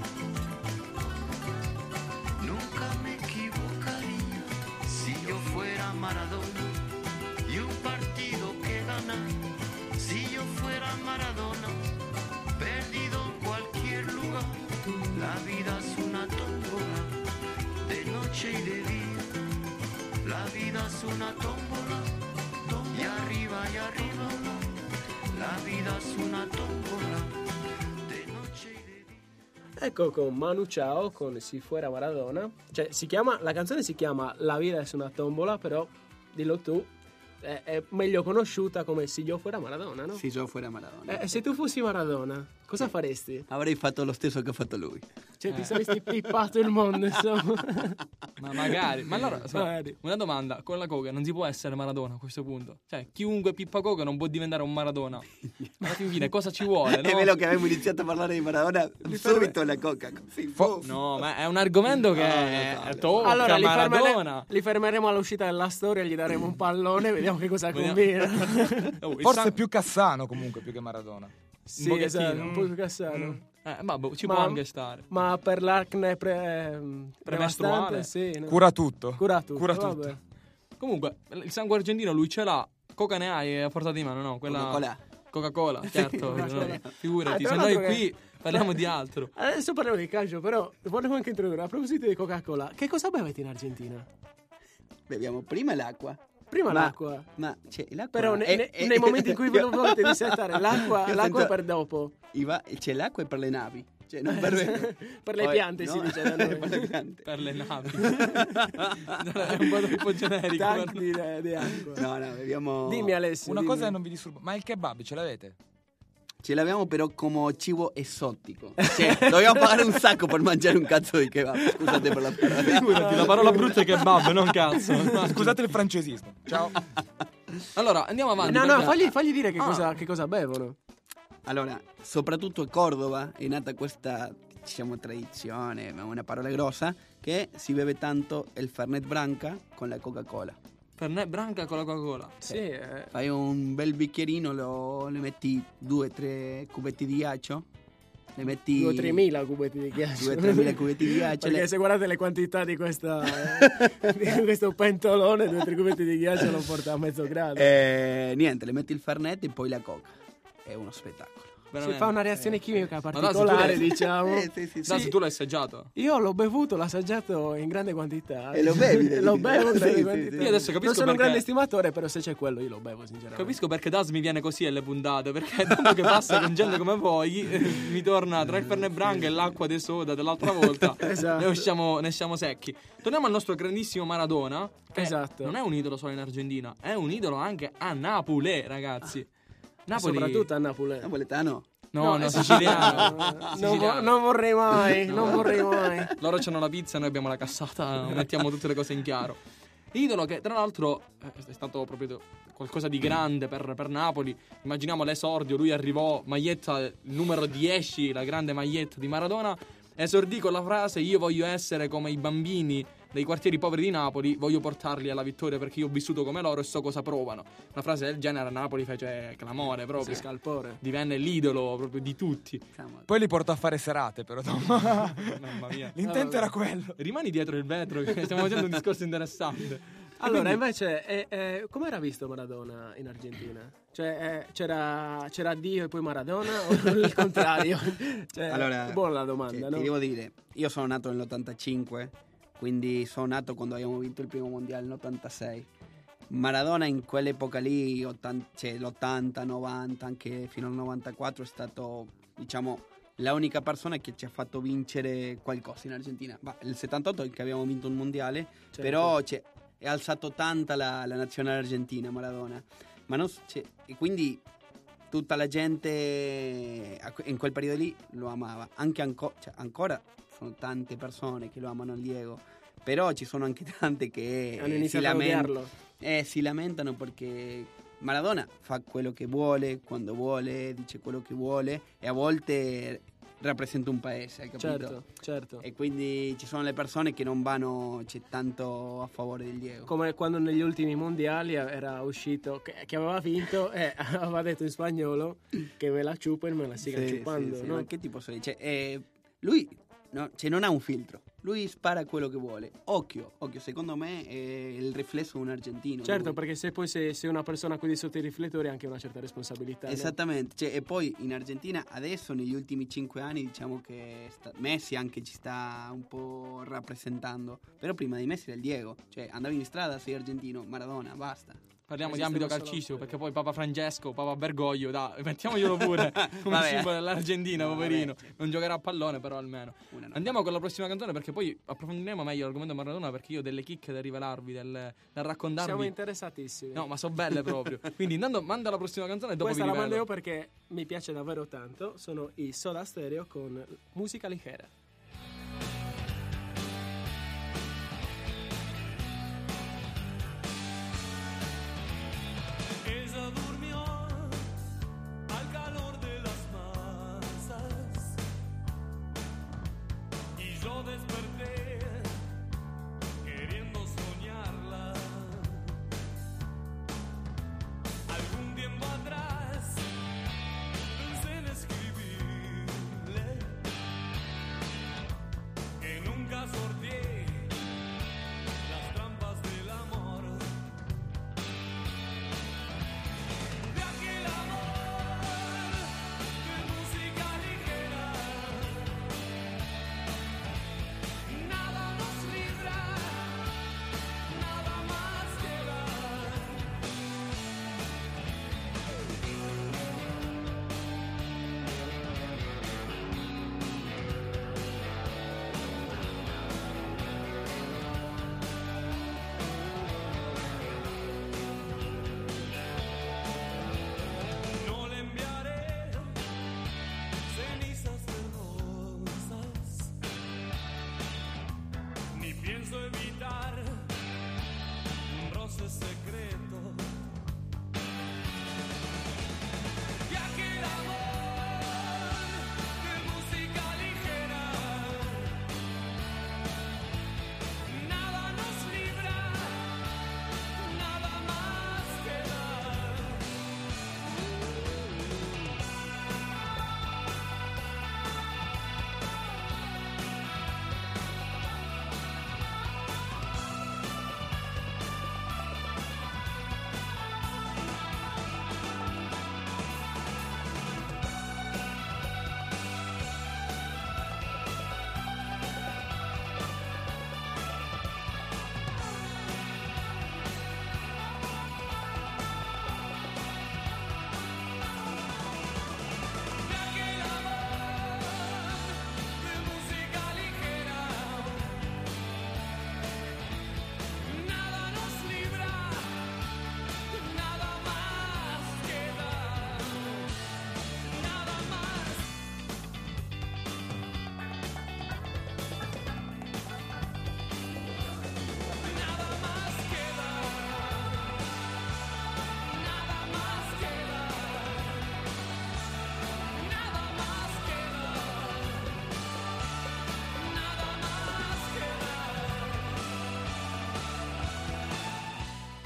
nunca me equivocaría. Si yo fuera Maradona y un partido que ganar, si yo fuera Maradona, perdido en cualquier lugar. La vida es una tómbola, de noche y de día. La vida es una tómbola, y arriba y arriba. La vida es una tómbola, de noche y de día. Ecco con Manu Chao con Si Fuera Maradona. Cioè si chiama, la canzone si chiama La vida es una tombola, però dillo tu, è, è meglio conosciuta come Si Yo Fuera Maradona, no? Se io fuera Maradona. Eh, se tu fossi Maradona, cosa faresti? Avrei fatto lo stesso che ha fatto lui. Cioè ti saresti pippato il mondo, insomma. Ma magari. Ma allora, so- Magari. una domanda: con la coca non si può essere Maradona a questo punto? Cioè, chiunque pippa coca non può diventare un Maradona. Alla fine, cosa ci vuole? È No? bello che abbiamo iniziato a parlare di Maradona subito la coca. Così, boh. No, ma è un argomento che No, no, no. tocca Allora li, fermere- Maradona. li fermeremo all'uscita della storia, gli daremo un pallone e vediamo che cosa Vediamo. combina. Oh, il Forse san- più Cassano comunque, più che Maradona. Sì, pochettino. esatto, un po' più Cassano. Eh, ma boh, ci Ma- può anche stare. Ma per l'acne pre, Premestruale? prevastante, sì. No? Cura tutto. Cura tutto. Cura vabbè. tutto. Comunque, il sangue argentino lui ce l'ha. Coca ne hai a portata di mano, no? Quella Coca-Cola. Coca-Cola, certo. Coca-Cola. no, Figurati, Ah, se tra noi l'altro qui parliamo di altro. Adesso parliamo di calcio, però volevo anche introdurre, a proposito di Coca-Cola, che cosa bevete in Argentina? Beviamo prima l'acqua. Prima Ma- l'acqua. Ma cioè, l'acqua Però ne- è- ne- è- nei momenti in cui ve lo Io- volete risettare, l'acqua, Io l'acqua sento- è per dopo. Iva- c'è l'acqua è per le navi. Cioè, non per, Per le Poi- piante no? si dice da noi. Per le piante. Per le navi. È un po' troppo generico. Tank per- di, di acqua. No, no, beviamo... Dimmi Alessio. Una dimmi. cosa che non vi disturba, ma il kebab ce l'avete? ce l'abbiamo però come cibo esotico. Cioè, dobbiamo pagare un sacco per mangiare un cazzo di kebab. Scusate per la parola. Figurati, la parola brutta è kebab, non cazzo. Scusate il francesismo. Ciao. Allora, andiamo avanti. No, no, perché- fagli, fagli dire che, Ah. cosa, che cosa bevono. Allora, soprattutto a Cordova è nata questa, diciamo, tradizione, ma una parola grossa, che si beve tanto il Fernet Branca con la Coca-Cola. Fernet Branca con la Coca-Cola. Sì, eh, Fai un bel bicchierino, lo, le metti due o tre cubetti di ghiaccio, le metti due o tremila cubetti di ghiaccio. due o tremila cubetti di ghiaccio. Perché le- se guardate le quantità di, questa, eh, di questo pentolone, due o tre cubetti di ghiaccio lo porta a mezzo grado. eh, niente, le metti il Fernet e poi la Coca. È uno spettacolo. Si Veramente. fa una reazione chimica dai, se tu particolare, l'hai- diciamo. Eh, sì, sì, sì. Dai, se tu l'hai assaggiato. Io l'ho bevuto, l'ho assaggiato in grande quantità. E lo bevi, devi lo dire. bevo in Sì, grande sì, quantità. sì. Io adesso capisco non sono un perché- grande estimatore, però se c'è quello io lo bevo, sinceramente. Capisco perché Das mi viene così alle puntate, perché dopo che passa con gente come voi eh, mi torna tra il Fernet Branca e l'acqua di soda dell'altra volta. Esatto. Ne usciamo, ne usciamo secchi. Torniamo al nostro grandissimo Maradona, che Esatto. non è un idolo solo in Argentina, è un idolo anche a Napoli, ragazzi. Napoli Soprattutto a Napoli. Napoletano? No, no, è siciliano. Non, vo- Siciliano. non vorrei mai, non vorrei mai. Loro c'hanno la pizza e noi abbiamo la cassata, mettiamo tutte le cose in chiaro. Idolo che tra l'altro eh, è stato proprio qualcosa di grande per, per Napoli. Immaginiamo l'esordio, lui arrivò, maglietta numero dieci, la grande maglietta di Maradona, esordì con la frase: io voglio essere come i bambini dei quartieri poveri di Napoli, voglio portarli alla vittoria perché io ho vissuto come loro e so cosa provano. Una frase del genere a Napoli fece clamore proprio, Si scalpore. divenne l'idolo proprio di tutti. Poi li portò a fare serate, però. Mamma mia. L'intento era quello. Rimani dietro il vetro, che stiamo facendo un discorso interessante. Allora, invece, eh, eh, come era visto Maradona in Argentina? Cioè, eh, c'era, c'era Dio e poi Maradona o il contrario? Cioè, Allora, buona la domanda, cioè, no? ti devo dire, io sono nato nell'ottantacinque, quindi sono nato quando abbiamo vinto il primo mondiale nell'ottantasei. Maradona in quell'epoca lì, ottanta, cioè l'ottanta, novanta, anche fino al novantaquattro, è stato, diciamo, la unica persona che ci ha fatto vincere qualcosa in Argentina. Ma il settantotto è che abbiamo vinto un mondiale, Certo. però cioè, è alzato tanta la, la nazionale argentina, Maradona. Ma non, cioè, e quindi tutta la gente a que- in quel periodo lì lo amava. Anche anco- cioè, ancora sono tante persone che lo amano il Diego, però ci sono anche tante che Hanno si, iniziato a lamen- odiarlo. eh, si lamentano perché Maradona fa quello che vuole, quando vuole, dice quello che vuole e a volte rappresenta un paese, hai capito? Certo, certo. E quindi ci sono le persone che non vanno cioè, tanto a favore del Diego. Come quando negli ultimi mondiali era uscito, che, che aveva vinto e aveva detto in spagnolo che me la chupen, me la sigan Sì, chupando, sì, sì, no? ma che ti posso dire? Cioè, eh, lui no, cioè, non ha un filtro, lui spara quello che vuole. Occhio, occhio, secondo me è il riflesso di un argentino. Certo, lui. perché se poi sei, sei una persona qui di sotto i riflettori ha anche una certa responsabilità. no? Esattamente, cioè, e poi in Argentina adesso negli ultimi cinque anni diciamo che sta- Messi anche ci sta un po' rappresentando, però prima di Messi era il Diego, cioè andavi in strada, sei argentino, Maradona, basta. Parliamo di Esiste ambito solo- calcistico, perché poi Papa Francesco, Papa Bergoglio, dai, mettiamoglielo pure come Vabbè. simbolo dell'Argentina, No, poverino. vabbè, cioè. Non giocherà a pallone, però almeno. Una no. Andiamo con la prossima canzone, perché poi approfondiremo meglio l'argomento Maradona, perché io ho delle chicche da rivelarvi, del, da raccontarvi. Siamo interessatissimi. No, ma so belle proprio. Quindi intanto manda la prossima canzone e dopo Questa vi la mando rivelo. io perché mi piace davvero tanto. Sono i Soda Stereo con musica leggera. Ella durmió al calor de las masas y yo desperté queriendo soñarla. Algún tiempo atrás pensé en escribirle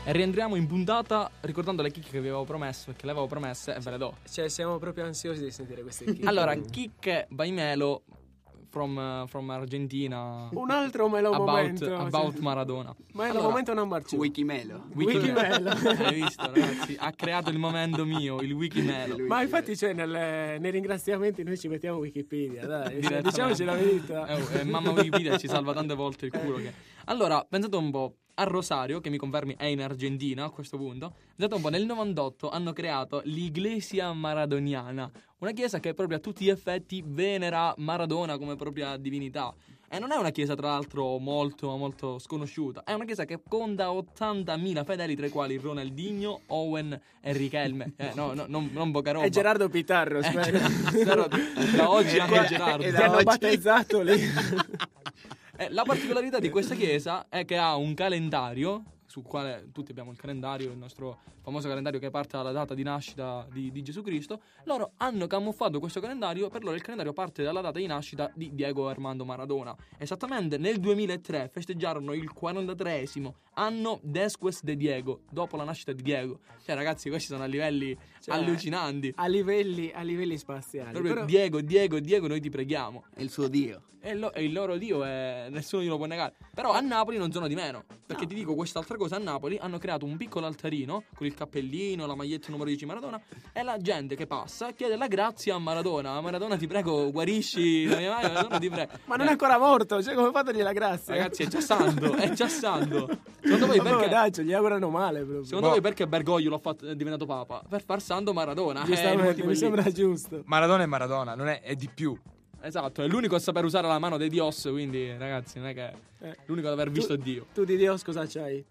E rientriamo in puntata ricordando le chicche che vi avevo promesso, perché le avevo promesse e ve le do. Cioè, siamo proprio ansiosi di sentire queste chicche. Allora, chicche by Melo from, uh, from Argentina. Un altro Melo about, momento. about cioè. Maradona. Ma è il Allora, momento number two. Wikimelo. Wikimelo. Hai visto, ragazzi? Ha creato il momento mio, il Wikimelo. Ma infatti, cioè, nel- nei ringraziamenti noi ci mettiamo Wikipedia, dai. Direttamente. Diciamoci la verità. Eh, eh, mamma Wikipedia ci salva tante volte il culo. Che... Allora, pensate un po'. A Rosario, che mi confermi è in Argentina a questo punto, pensate un po', nel novantotto hanno creato l'Iglesia Maradoniana, una chiesa che proprio a tutti gli effetti venera Maradona come propria divinità. E non è una chiesa, tra l'altro, molto, molto sconosciuta. È una chiesa che conta ottantamila fedeli, tra i quali Ronaldinho, Owen e Richelme. Eh, no, no, non, non poca roba. E Gerardo Pitarro, Eh, spero. Gerardo- da oggi anche Gerardo. e Ti da hanno oggi- battezzato lì. Eh, la particolarità di questa chiesa è che ha un calendario, sul quale tutti abbiamo il calendario, il nostro famoso calendario che parte dalla data di nascita di, di Gesù Cristo. Loro hanno camuffato questo calendario, per loro il calendario parte dalla data di nascita di Diego Armando Maradona. Esattamente nel duemilatré festeggiarono il quarantatreesimo anno Después de Diego, dopo la nascita di Diego. Cioè ragazzi, questi sono a livelli Cioè, allucinanti. A livelli, a livelli spaziali. Proprio Però- Diego, Diego, Diego, noi ti preghiamo. È il suo dio. E, lo- e il loro dio è... nessuno glielo può negare. Però a Napoli non sono di meno. Perché ti dico quest'altra cosa: a Napoli hanno creato un piccolo altarino con il cappellino, la maglietta numero dieci Maradona. E la gente che passa chiede la grazia a Maradona. Maradona, ti prego, guarisci la mia mano. Maradona, ti prego. Ma non è ancora morto, cioè come fatogli la grazia? Ragazzi, è già santo, è già santo. Secondo voi Vabbè, perché? dai, cioè, gli augurano male proprio. Secondo voi perché Bergoglio l'ha fatto, è diventato papa? Per far santo Maradona. Eh, il Giustamente, motivo è mi lì. sembra giusto. Maradona è Maradona, non è, è di più. Esatto, è l'unico a saper usare la mano dei Dios. Quindi, ragazzi, non è che Eh. l'unico ad aver visto Dio. Tu di Dios cosa c'hai?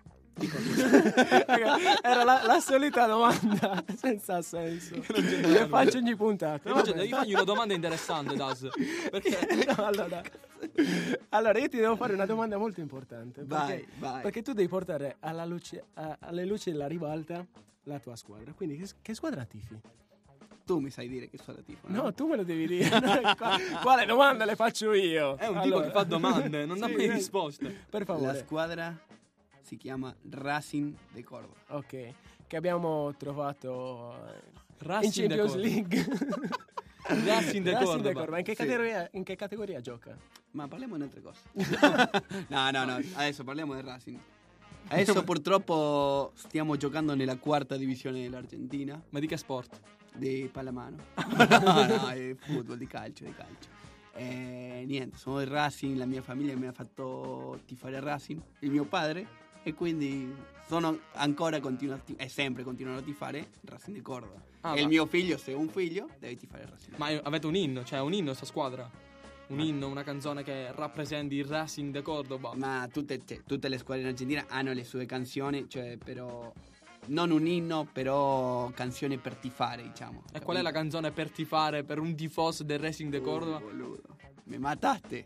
Era la, la solita domanda senza senso che faccio ogni puntata. Invece Vabbè. devi fargli una domanda interessante, Das. Perché No, allora, allora, io ti devo fare una domanda molto importante. Vai, perché, vai. Perché tu devi portare alla luce, a- alle luci della ribalta la tua squadra. Quindi, che, che squadra tifi? Tu mi sai dire che sono tifo, no? No, tu me lo devi dire. Qua- Quale domanda le faccio io? è un tipo Allora. che fa domande, non dà Sì, mai eh, risposte. Per La favore. squadra si chiama Racing de Córdoba. Ok, che abbiamo trovato eh, in Racing de Champions Córdoba. League. Racing de Racing de Córdoba. Córdoba. In che, Sì. categoria, in che categoria gioca? Ma parliamo di altre cose. no, no, no, adesso parliamo del Racing. Adesso purtroppo stiamo giocando nella quarta divisione dell'Argentina Ma di che sport? di pallamano. no, no, è football, di calcio, di calcio. E niente, sono del Racing, la mia famiglia mi ha fatto tifare Racing, il mio padre, e quindi sono ancora continuati e sempre continuano a tifare Racing di Córdoba. Ah, e il ma- mio figlio, se è un figlio, deve tifare Racing. Ma avete un inno, cioè un inno sta squadra? Un inno, una canzone che rappresenti il Racing de Córdoba. Ma tutte, cioè, tutte le squadre in Argentina hanno le sue canzoni, cioè però non un inno, però canzoni per tifare, diciamo. E qual è la canzone per tifare per un tifoso del Racing de Córdoba? Oh, boludo. Me mataste.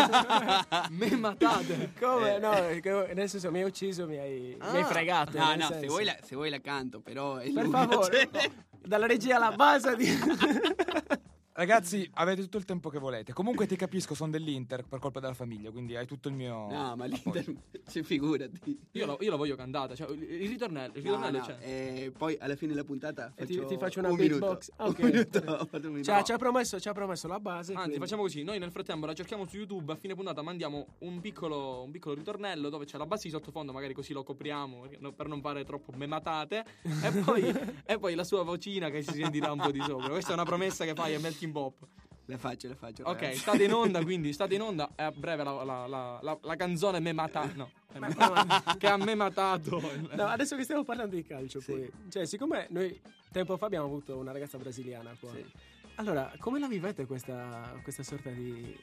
Me matate. Come? No, che- nel senso mi hai ucciso, mi hai, mi hai Ah. fregato. No, nel no, se senso. vuoi, la, se vuoi la canto, però è Per lunga, favore, cioè. no. Dalla regia alla base di... Ragazzi, avete tutto il tempo che volete. Comunque ti capisco, sono dell'Inter per colpa della famiglia, quindi hai tutto il mio... No, ma l'Inter, cioè, figurati. Io lo, io lo voglio cantata, cioè il il ritornello, il No, ritornello no, c'è. eh, poi alla fine della puntata E faccio ti, ti faccio una un beatbox. minuto. Ok. Un minuto, faccio un minuto. Cioè, ci ha promesso, ci ha promesso la base. Anzi, quindi- facciamo così, noi nel frattempo la cerchiamo su YouTube, a fine puntata mandiamo un piccolo, un piccolo ritornello dove c'è la base di sottofondo, magari così lo copriamo perché- no, per non fare troppo mematate, e poi, e poi la sua vocina che si sentirà un po' di sopra. Questa è una promessa che fai a Melting Pop. La faccio, la faccio. Ok, ragazzi. state in onda, quindi state in onda e a breve la, la, la, la, la canzone memata, no, che ha mematato. No, adesso che stiamo parlando di calcio, poi. Cioè, siccome noi tempo fa abbiamo avuto una ragazza brasiliana qua. Sì. Allora, come la vivete questa, questa sorta di,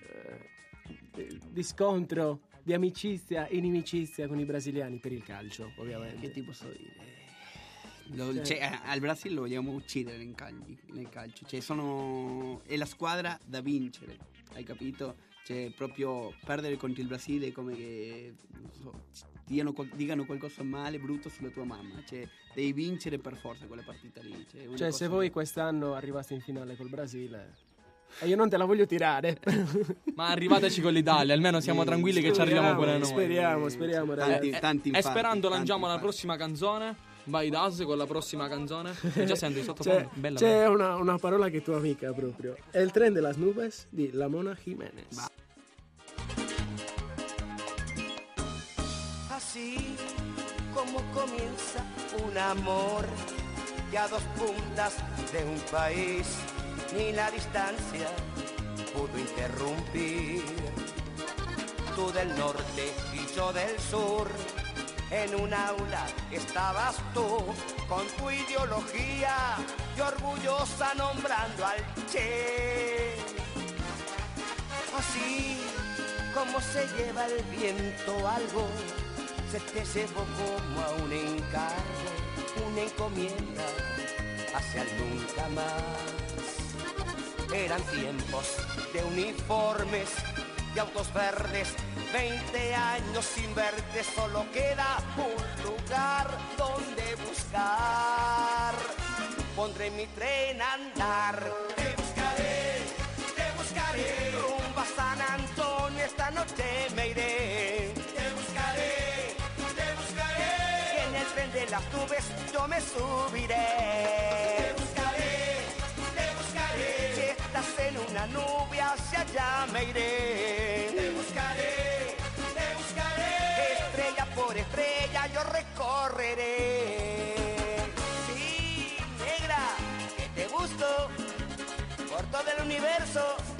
eh, di scontro, di amicizia, inimicizia con i brasiliani per il calcio, ovviamente? Che ti posso dire? Lo- Cioè- cioè, a- al Brasile lo vogliamo uccidere nel, cal- nel calcio. Cioè, sono. È la squadra da vincere, hai capito? Cioè, proprio perdere contro il Brasile è come che. Non so, diano, qual- dicano qualcosa male, brutto sulla tua mamma. Cioè, devi vincere per forza quella partita lì. Cioè, una Cioè, cosa se voi che- quest'anno arrivaste in finale col Brasile, E io non te la voglio tirare. Ma arrivateci con l'Italia, almeno siamo tranquilli che ci arriviamo pure noi. Speriamo, speriamo, ragazzi. Tanti, tanti E infatti, sperando tanti lanciamo la infatti. prossima canzone. Vai Daz con la prossima canzone. E già senti sotto C'è, bella. c'è una, una parola che è tua amica proprio. È il tren de las nubes di La Mona Jiménez. Así como comienza un amor que a dos puntas de un país ni la distancia pudo interrumpir. Tú del norte y yo del sur, en un aula estabas tú con tu ideología y orgullosa nombrando al Che. Así como se lleva el viento algo, se te llevó como a un encargo, una encomienda hacia el nunca más. Eran tiempos de uniformes, de autos verdes, veinte años sin verte, solo queda un lugar donde buscar. Pondré mi tren a andar, te buscaré, te buscaré, rumbo a San Antonio esta noche me iré. Te buscaré, te buscaré, y en el tren de las nubes yo me subiré. Te buscaré, te buscaré, si estás en una nube hacia allá me iré. Te buscaré, te buscaré, estrella por estrella yo recorreré. Sí, negra, que te busco por todo el universo.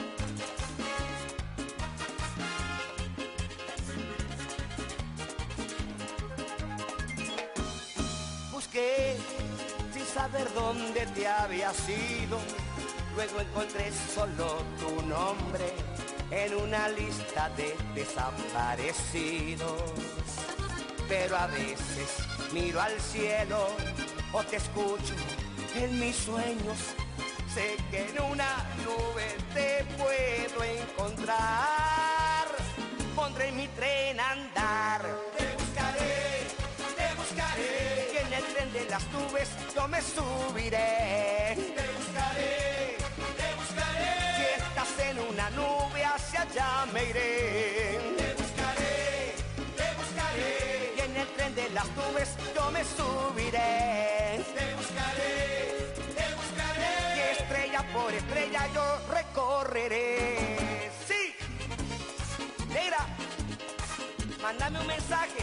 Busqué sin saber dónde te habías ido, luego encontré solo tu nombre en una lista de desaparecidos. Pero a veces miro al cielo o te escucho en mis sueños. Sé que en una nube te puedo encontrar. Pondré mi tren a andar. Te buscaré, te buscaré, y en el tren de las nubes yo me subiré. Te buscaré, te buscaré, si estás en una nube hacia allá me iré. Te buscaré, te buscaré, y en el tren de las nubes yo me subiré. Te buscaré, te buscaré, y estrella por estrella yo recorreré. Sí, negra, mándame un mensaje.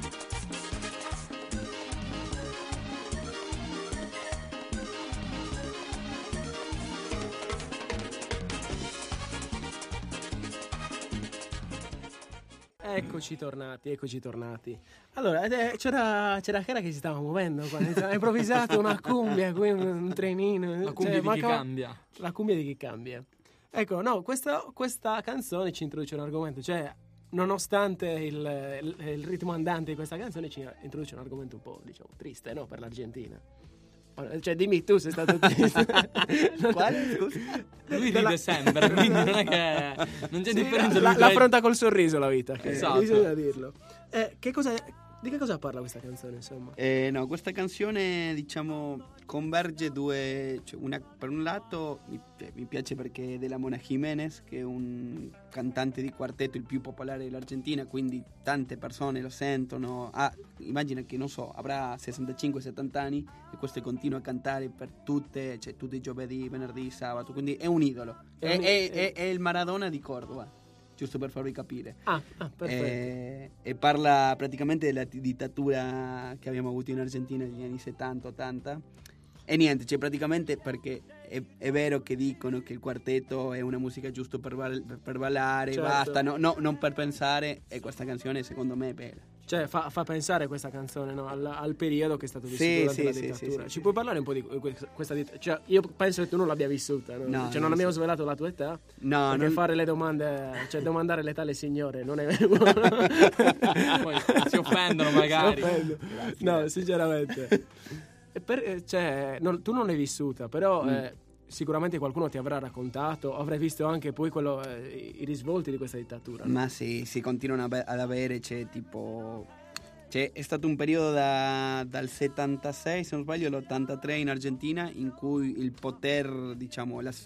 Eccoci tornati, eccoci tornati. Allora, eh, c'era, c'era Chiara che si stava muovendo qua. Ha improvvisato una cumbia, qui un, un trenino. La cumbia cioè, di ma chi che- cambia. La cumbia di chi cambia. Ecco, no, questa, questa canzone ci introduce un argomento, cioè, nonostante il, il, il ritmo andante di questa canzone, ci introduce un argomento un po', diciamo, triste, no? Per l'Argentina. Cioè, dimmi tu sei stato triste. Quale? Scusa? Lui Della- ride sempre, quindi non è che non c'è Sì, differenza. la, lui la tra- affronta col sorriso la vita, che Esatto. bisogna dirlo. Eh, che cosa, di che cosa parla questa canzone, insomma? Eh, no, questa canzone diciamo converge due, cioè una, per un lato mi, cioè, mi piace perché è della Mona Jiménez, che è un cantante di quartetto il più popolare dell'Argentina, quindi tante persone lo sentono. Ah, immagina che non so, avrà sessantacinque settanta anni e questo continua a cantare per tutte, cioè tutti i giovedì, venerdì, sabato, quindi è un idolo. È È, un- è- è- è- è il Maradona di Cordova, giusto per farvi capire. Ah, ah perfetto. Eh, e parla praticamente della t- dittatura che abbiamo avuto in Argentina negli anni settanta ottanta. E niente, cioè praticamente perché è, è vero che dicono che il quartetto è una musica giusto per, bal- per- per ballare, Certo. basta, no, no, non per pensare, e questa canzone secondo me è bella. Cioè, fa, fa pensare questa canzone, no? al, al periodo che è stato vissuto Sì, durante sì, la sì, dittatura. sì, sì, Ci sì. puoi parlare un po' di que- questa dittatura? Cioè, io penso che tu non l'abbia vissuta, no? No, Cioè, non non abbiamo so. svelato la tua età. No, Perché non- fare le domande, cioè domandare l'età alle signore non è Poi si offendono magari. Si offendono. No, sinceramente. E per- eh, cioè, non- tu non l'hai vissuta, però Mm. eh, sicuramente qualcuno ti avrà raccontato, avrai visto anche poi quello, eh, i risvolti di questa dittatura. no? Ma sì, si continuano a be- ad avere, c'è tipo... C'è, è stato un periodo da- dal settantasei, se non sbaglio, all'ottantatré in Argentina, in cui il poter, diciamo, la s-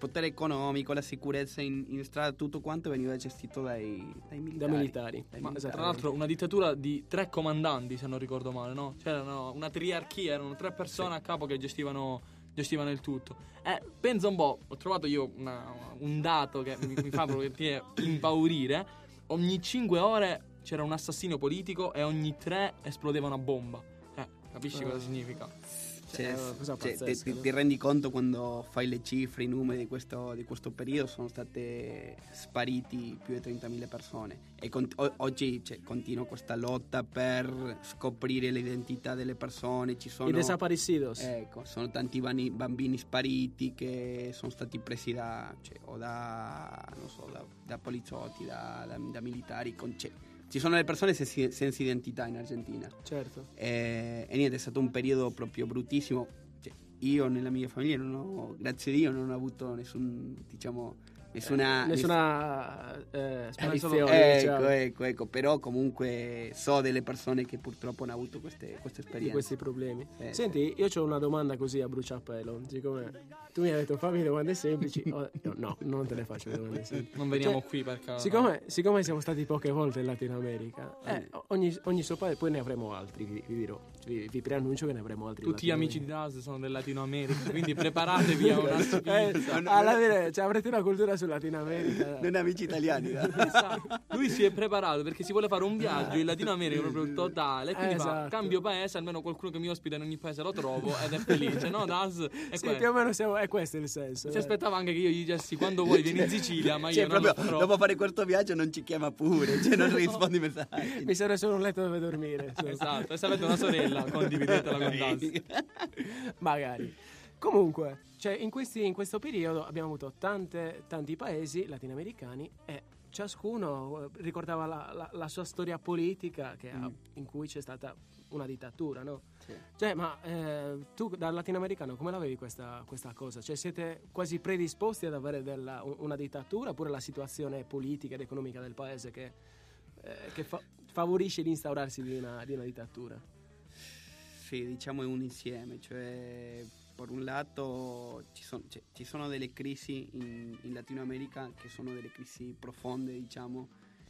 potere economico, la sicurezza in, in strada, tutto quanto veniva gestito dai, dai militari. Da militari. Dai Ma militari. tra l'altro una dittatura di tre comandanti, se non ricordo male, no? C'erano una triarchia, erano tre persone sì. a capo che gestivano, gestivano il tutto. Eh, pensa un po', ho trovato io una, un dato che mi, mi fa proprio impaurire. Ogni cinque ore c'era un assassino politico e ogni tre esplodeva una bomba. Eh, capisci uh. cosa significa? Cioè, Cioè, cosa cioè, pazzesca, ti, no? ti rendi conto quando fai le cifre, i numeri di questo, di questo periodo, sono state spariti più di trentamila persone e con, o, oggi cioè, continua questa lotta per scoprire l'identità delle persone. Ci sono I desaparecidos. Ecco, sono tanti bani, bambini spariti che sono stati presi da, cioè, o da, non so, da, da poliziotti, da, da, da militari. Con, cioè, ci sono le persone senza, senza identità in Argentina. Certo. E, e niente, è stato un periodo proprio bruttissimo. Cioè, io nella mia famiglia non ho, grazie a Dio, non ho avuto nessun, diciamo, nessuna... Eh, nessuna eh, ness- sparizione. ecco, diciamo, ecco, ecco, però comunque so delle persone che purtroppo hanno avuto queste, queste di esperienze. questi problemi. Eh, Senti, io ho una domanda così a bruciapelo. Siccome tu mi hai detto fammi domande semplici, oh, no, no, non te le faccio le domande semplici. Non veniamo Cioè, qui per caso. Siccome, siccome siamo stati poche volte in Latino America, eh, ogni, ogni suo padre, poi ne avremo altri, vi, vi dirò, vi, vi preannuncio che ne avremo altri. Tutti gli amici di Daz sono del Latino America, quindi preparatevi a una spinta. Eh, alla fine cioè, avrete una cultura sul Latino America. Non amici italiani. Esatto. Lui si è preparato perché si vuole fare un viaggio in Latino America proprio totale, quindi fa Esatto. cambio paese, almeno qualcuno che mi ospita in ogni paese lo trovo ed è felice, no Daz? È Sì, questo. più o meno siamo, è questo il senso. Si eh. aspettava anche che io gli dicessi quando vuoi vieni in Sicilia, ma io Cioè, non proprio lo farò. dopo fare questo viaggio non ci chiama pure, cioè non rispondi ai messaggi. Mi serve solo un letto dove dormire. su. Esatto, e se avete una sorella condividetela con Daz. Magari. Comunque, cioè, in, questi, in questo periodo abbiamo avuto tante, tanti paesi latinoamericani e ciascuno eh, ricordava la, la, la sua storia politica che ha- in cui c'è stata una dittatura, no? Sì. Cioè, ma eh, tu da latinoamericano come la vedi questa, questa cosa? Cioè, siete quasi predisposti ad avere della, una dittatura oppure la situazione politica ed economica del paese che, eh, che fa- favorisce l'instaurarsi di una, di una dittatura? Sì, diciamo è un insieme, cioè per un lato ci, son- cioè, ci sono delle crisi in, in Latino America che sono delle crisi profonde, diciamo,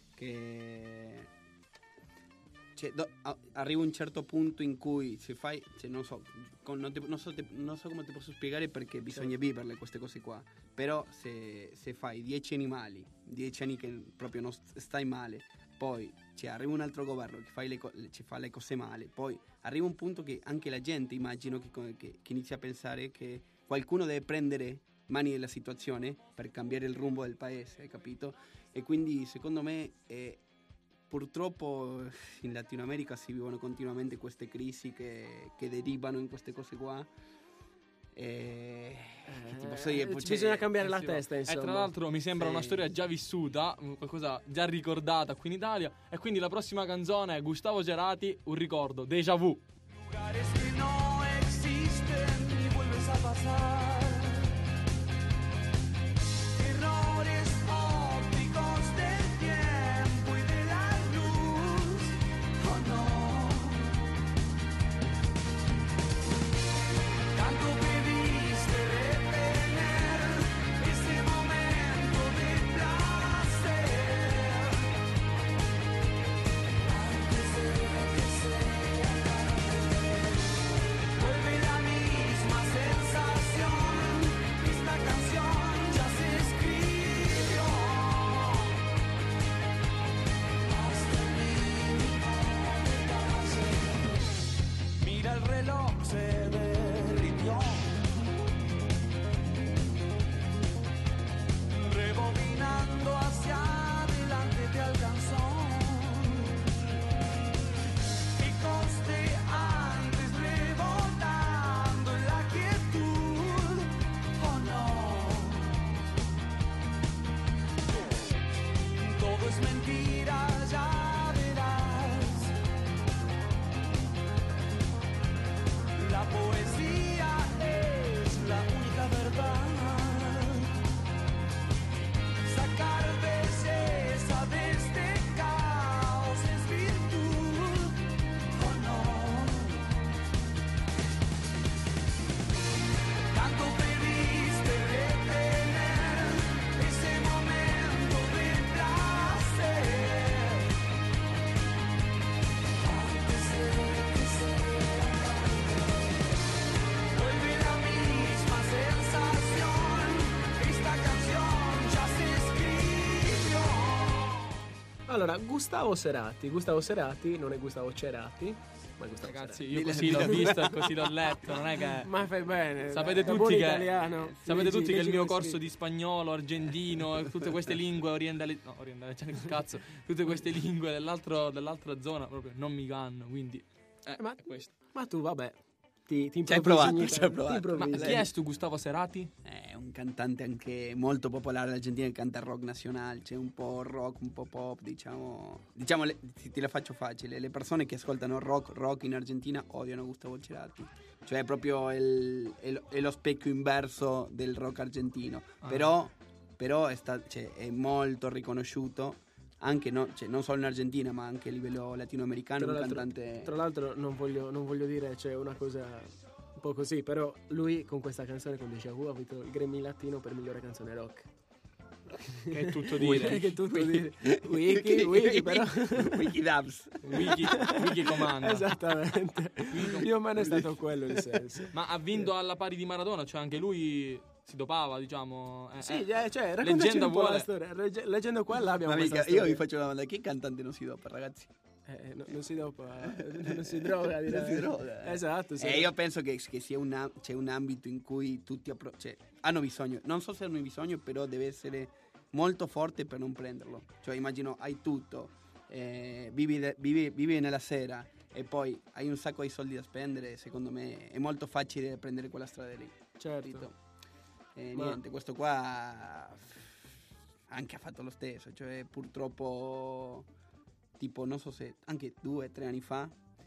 che cioè, do- a- arriva un certo punto in cui se fai, cioè, non so, con- non, ti- non so te- non so come ti posso spiegare perché bisogna viverle queste cose qua, però se, se fai dieci animali, dieci anni che proprio non st- stai male, poi cioè, arriva un altro governo che fa le, co- ci fa le cose male, poi arriva un punto che anche la gente, immagino, che, che, che inizia a pensare che qualcuno deve prendere mani della situazione per cambiare il rumbo del paese, hai capito? E quindi secondo me eh, purtroppo in Latino America si vivono continuamente queste crisi che, che derivano in queste cose qua. E che ti posso dire, Eh, poi ci c'è- bisogna cambiare la Sì, ma- testa, E insomma. tra l'altro mi sembra Sì. una storia già vissuta, mm, qualcosa già ricordata qui in Italia. E quindi la prossima canzone è Gustavo Cerati, un ricordo, Déjà Vu. Lugares que no existen y vuelves a pasar. Errores ópticos del tiempo y de la luz. Oh no. Tanto pediste retener este momento de placer. Antes de que sea tarde. Vuelve la misma sensación, esta canción ya se escribió. Hasta el mínimo detalle. Mira el reloj, se derritió. Rebobinando hacia adelante te alcanzó. Picoste antes rebotando en la quietud, oh no. Todo es mentira, ya verás. La Allora, Gustavo Cerati. Gustavo Cerati non è Gustavo Cerati, ma è Gustavo Ragazzi, Cerati. io così l'ho visto e così l'ho letto, non è che... Ma fai bene. Sapete da tutti buon che, italiano. sapete Leggi- tutti che il leggi mio come corso scrivi. di spagnolo, argentino e tutte queste lingue orientali, no, orientali, cioè, che cazzo, tutte queste lingue dell'altro, dell'altra zona proprio non mi vanno, quindi eh, Ma- è questo. Ma tu, vabbè, ti, ti Ci hai improvvisi provato, ogni ci hai tanto, provato. ti Ma improvvisi. chi è stu Gustavo Cerati? È un cantante anche molto popolare all'Argentina che canta rock nazionale, c'è un po' rock, un po' pop, diciamo. Diciamo, le- ti, te la faccio facile, le persone che ascoltano rock, rock in Argentina odiano Gustavo Cerati. Cioè è proprio il- è lo, è lo specchio inverso del rock argentino. Ah. Però, però è, sta- cioè, è molto riconosciuto, anche no- cioè, non solo in Argentina ma anche a livello latinoamericano, Tra un l'altro- cantante... Tra l'altro non voglio, non voglio dire cioè, una cosa un po' così, però lui con questa canzone con Deja Vu ha avuto il Grammy latino per migliore canzone rock. Che è tutto dire. Che è tutto dire. Wiki, wiki, però. Wikidubs. Wiki, Wiki comanda. Esattamente. Più o meno è stato quello il senso. Ma ha vinto alla pari di Maradona, cioè anche lui si dopava, diciamo. Eh, Sì, eh. eh, cioè, raccontaci Leggenda un po' vuole. la storia. Legge- leggendo quella abbiamo Ma mica, questa io storia. vi faccio una domanda, che cantante non si dopa, ragazzi? Eh, no- non si dopa, non si droga, direi. Non si droga, eh. Esatto, sì. Eh, io penso che, che sia una- c'è un ambito in cui tutti appro- cioè, hanno bisogno, non so se hanno bisogno, però deve essere molto forte per non prenderlo. Cioè immagino hai tutto, eh, vivi, de- vivi- vivi nella sera e poi hai un sacco di soldi da spendere, secondo me è molto facile prendere quella strada lì. Certo. capito? E Ma- niente, questo qua anche ha fatto lo stesso, cioè purtroppo tipo non so se anche due o tre anni fa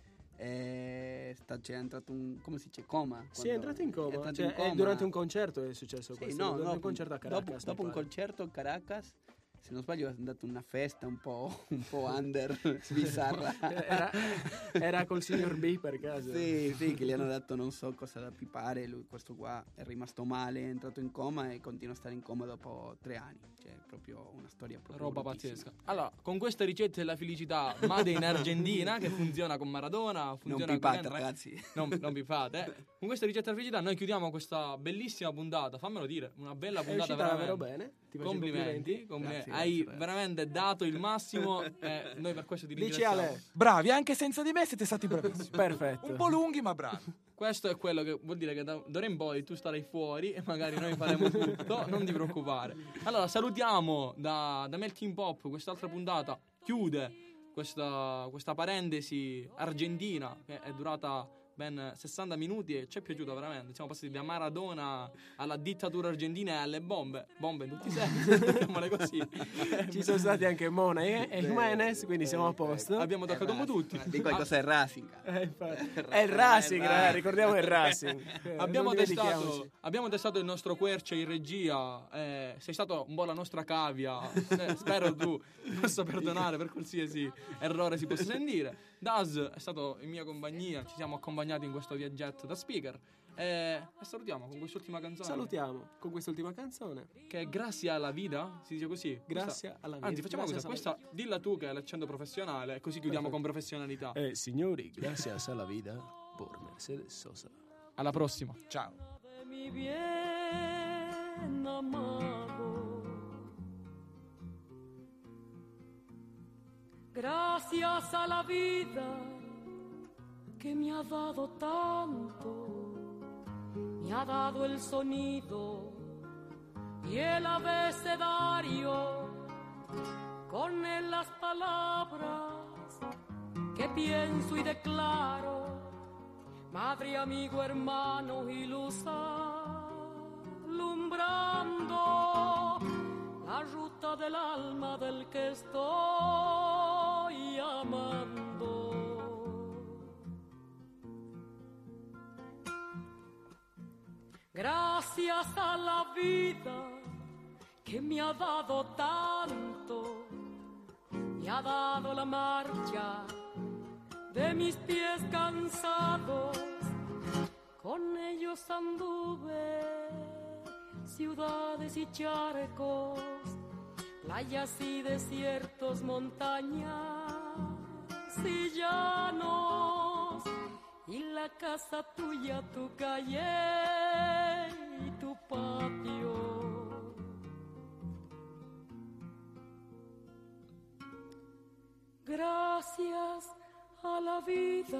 eh, sta, c'è entrato un, come si dice, coma. Sì, è quando- entrato in coma. entrato Cioè, in eh, coma. durante un concerto è successo Sì, questo. no, durante no, un concerto a Caracas. dopo, mi dopo un pare. concerto a Caracas, se non sbaglio è andato una festa un po', un po' under, bizzarra. Era, era col signor B per caso. Sì, sì, che gli hanno dato non so cosa da pipare, lui questo qua è rimasto male, è entrato in coma e continua a stare in coma dopo tre anni, cioè è proprio una storia proprio Roba bruttissima. pazzesca. Allora, con queste ricette della felicità made in Argentina, che funziona con Maradona, Non funziona pipate, con ragazzi. Non, non pipate, eh. Con questa ricetta della felicità noi chiudiamo questa bellissima puntata. Fammelo dire, una bella È puntata uscita davvero veramente. bene. Ti faccio i Complimenti, complimenti. Grazie, Hai grazie, grazie. veramente dato il massimo e noi per questo ti Dici ringraziamo. Ale. Bravi, anche senza di me siete stati bravissimi. Perfetto. Un po' lunghi, ma bravi. Questo è quello che vuol dire che da d'ora in poi tu starai fuori e magari noi faremo tutto, non ti preoccupare. Allora, salutiamo da, da Melting Pop, quest'altra puntata chiude questa, questa parentesi argentina che è durata ben sessanta minuti e ci è piaciuta veramente. Siamo passati da Maradona alla dittatura argentina e alle bombe. Bombe in tutti i sensi, mettiamole così. Ci sono stati anche Mona e e Jimenez, quindi siamo a posto. Abbiamo toccato un po' tutti. Di qualcosa è Racing. Eh, infatti. È il Racing, eh, ricordiamo il Racing. Eh, Abbiamo non testato, dimentichiamoci. abbiamo testato il nostro querce in regia. eh, sei stato un po' la nostra cavia. eh, spero tu possa perdonare per qualsiasi errore si possa sentire. Daz è stato in mia compagnia. Ci siamo accompagnati in questo viaggetto da speaker. E, e salutiamo con quest'ultima canzone. Salutiamo con quest'ultima canzone. Che è Grazie alla vita. Si dice così. Grazie Questa- alla vita. Anzi, facciamo Gracias questa. a la Questa dilla tu che è l'accento professionale. Così chiudiamo con professionalità. Eh, signori, gracias a la vida por Mercedes Sosa. Alla prossima. Ciao. de mi bien amado. Gracias a la vida que me ha dado tanto, me ha dado el sonido y el abecedario, con él las palabras que pienso y declaro. Madre, amigo, hermano y luz alumbrando la ruta del alma del que estoy amando. Gracias a la vida que me ha dado tanto, me ha dado la marcha de mis pies cansados, con ellos anduve ciudades y charcos, playas y desiertos, montañas y llanos, y la casa tuya, tu calle y tu patio. Gracias a la vida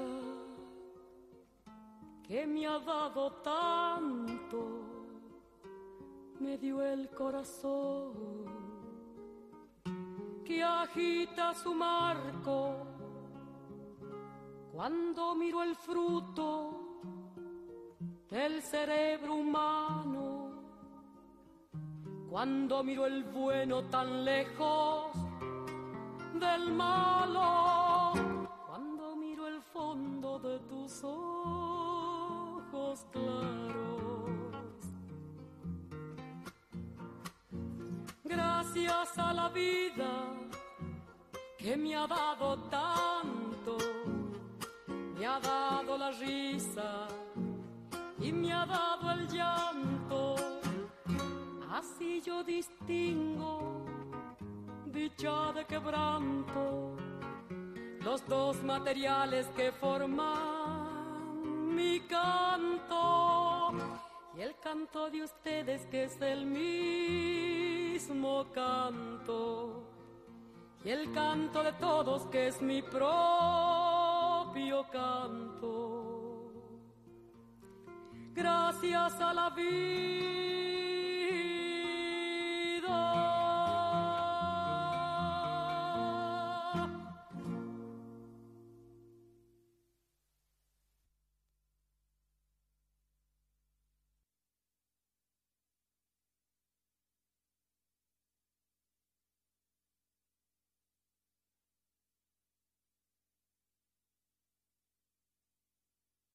que me ha dado tanto, me dio el corazón que agita su marco cuando miro el fruto del cerebro humano, cuando miro el bueno tan lejos del malo, cuando miro el fondo de tus ojos claros. Gracias a la vida que me ha dado tanto, me ha dado la risa y me ha dado el llanto, así yo distingo dicha de quebranto, los dos materiales que forman mi canto, y el canto de ustedes que es el mismo canto, y el canto de todos que es mi propio canto. Gracias a la vida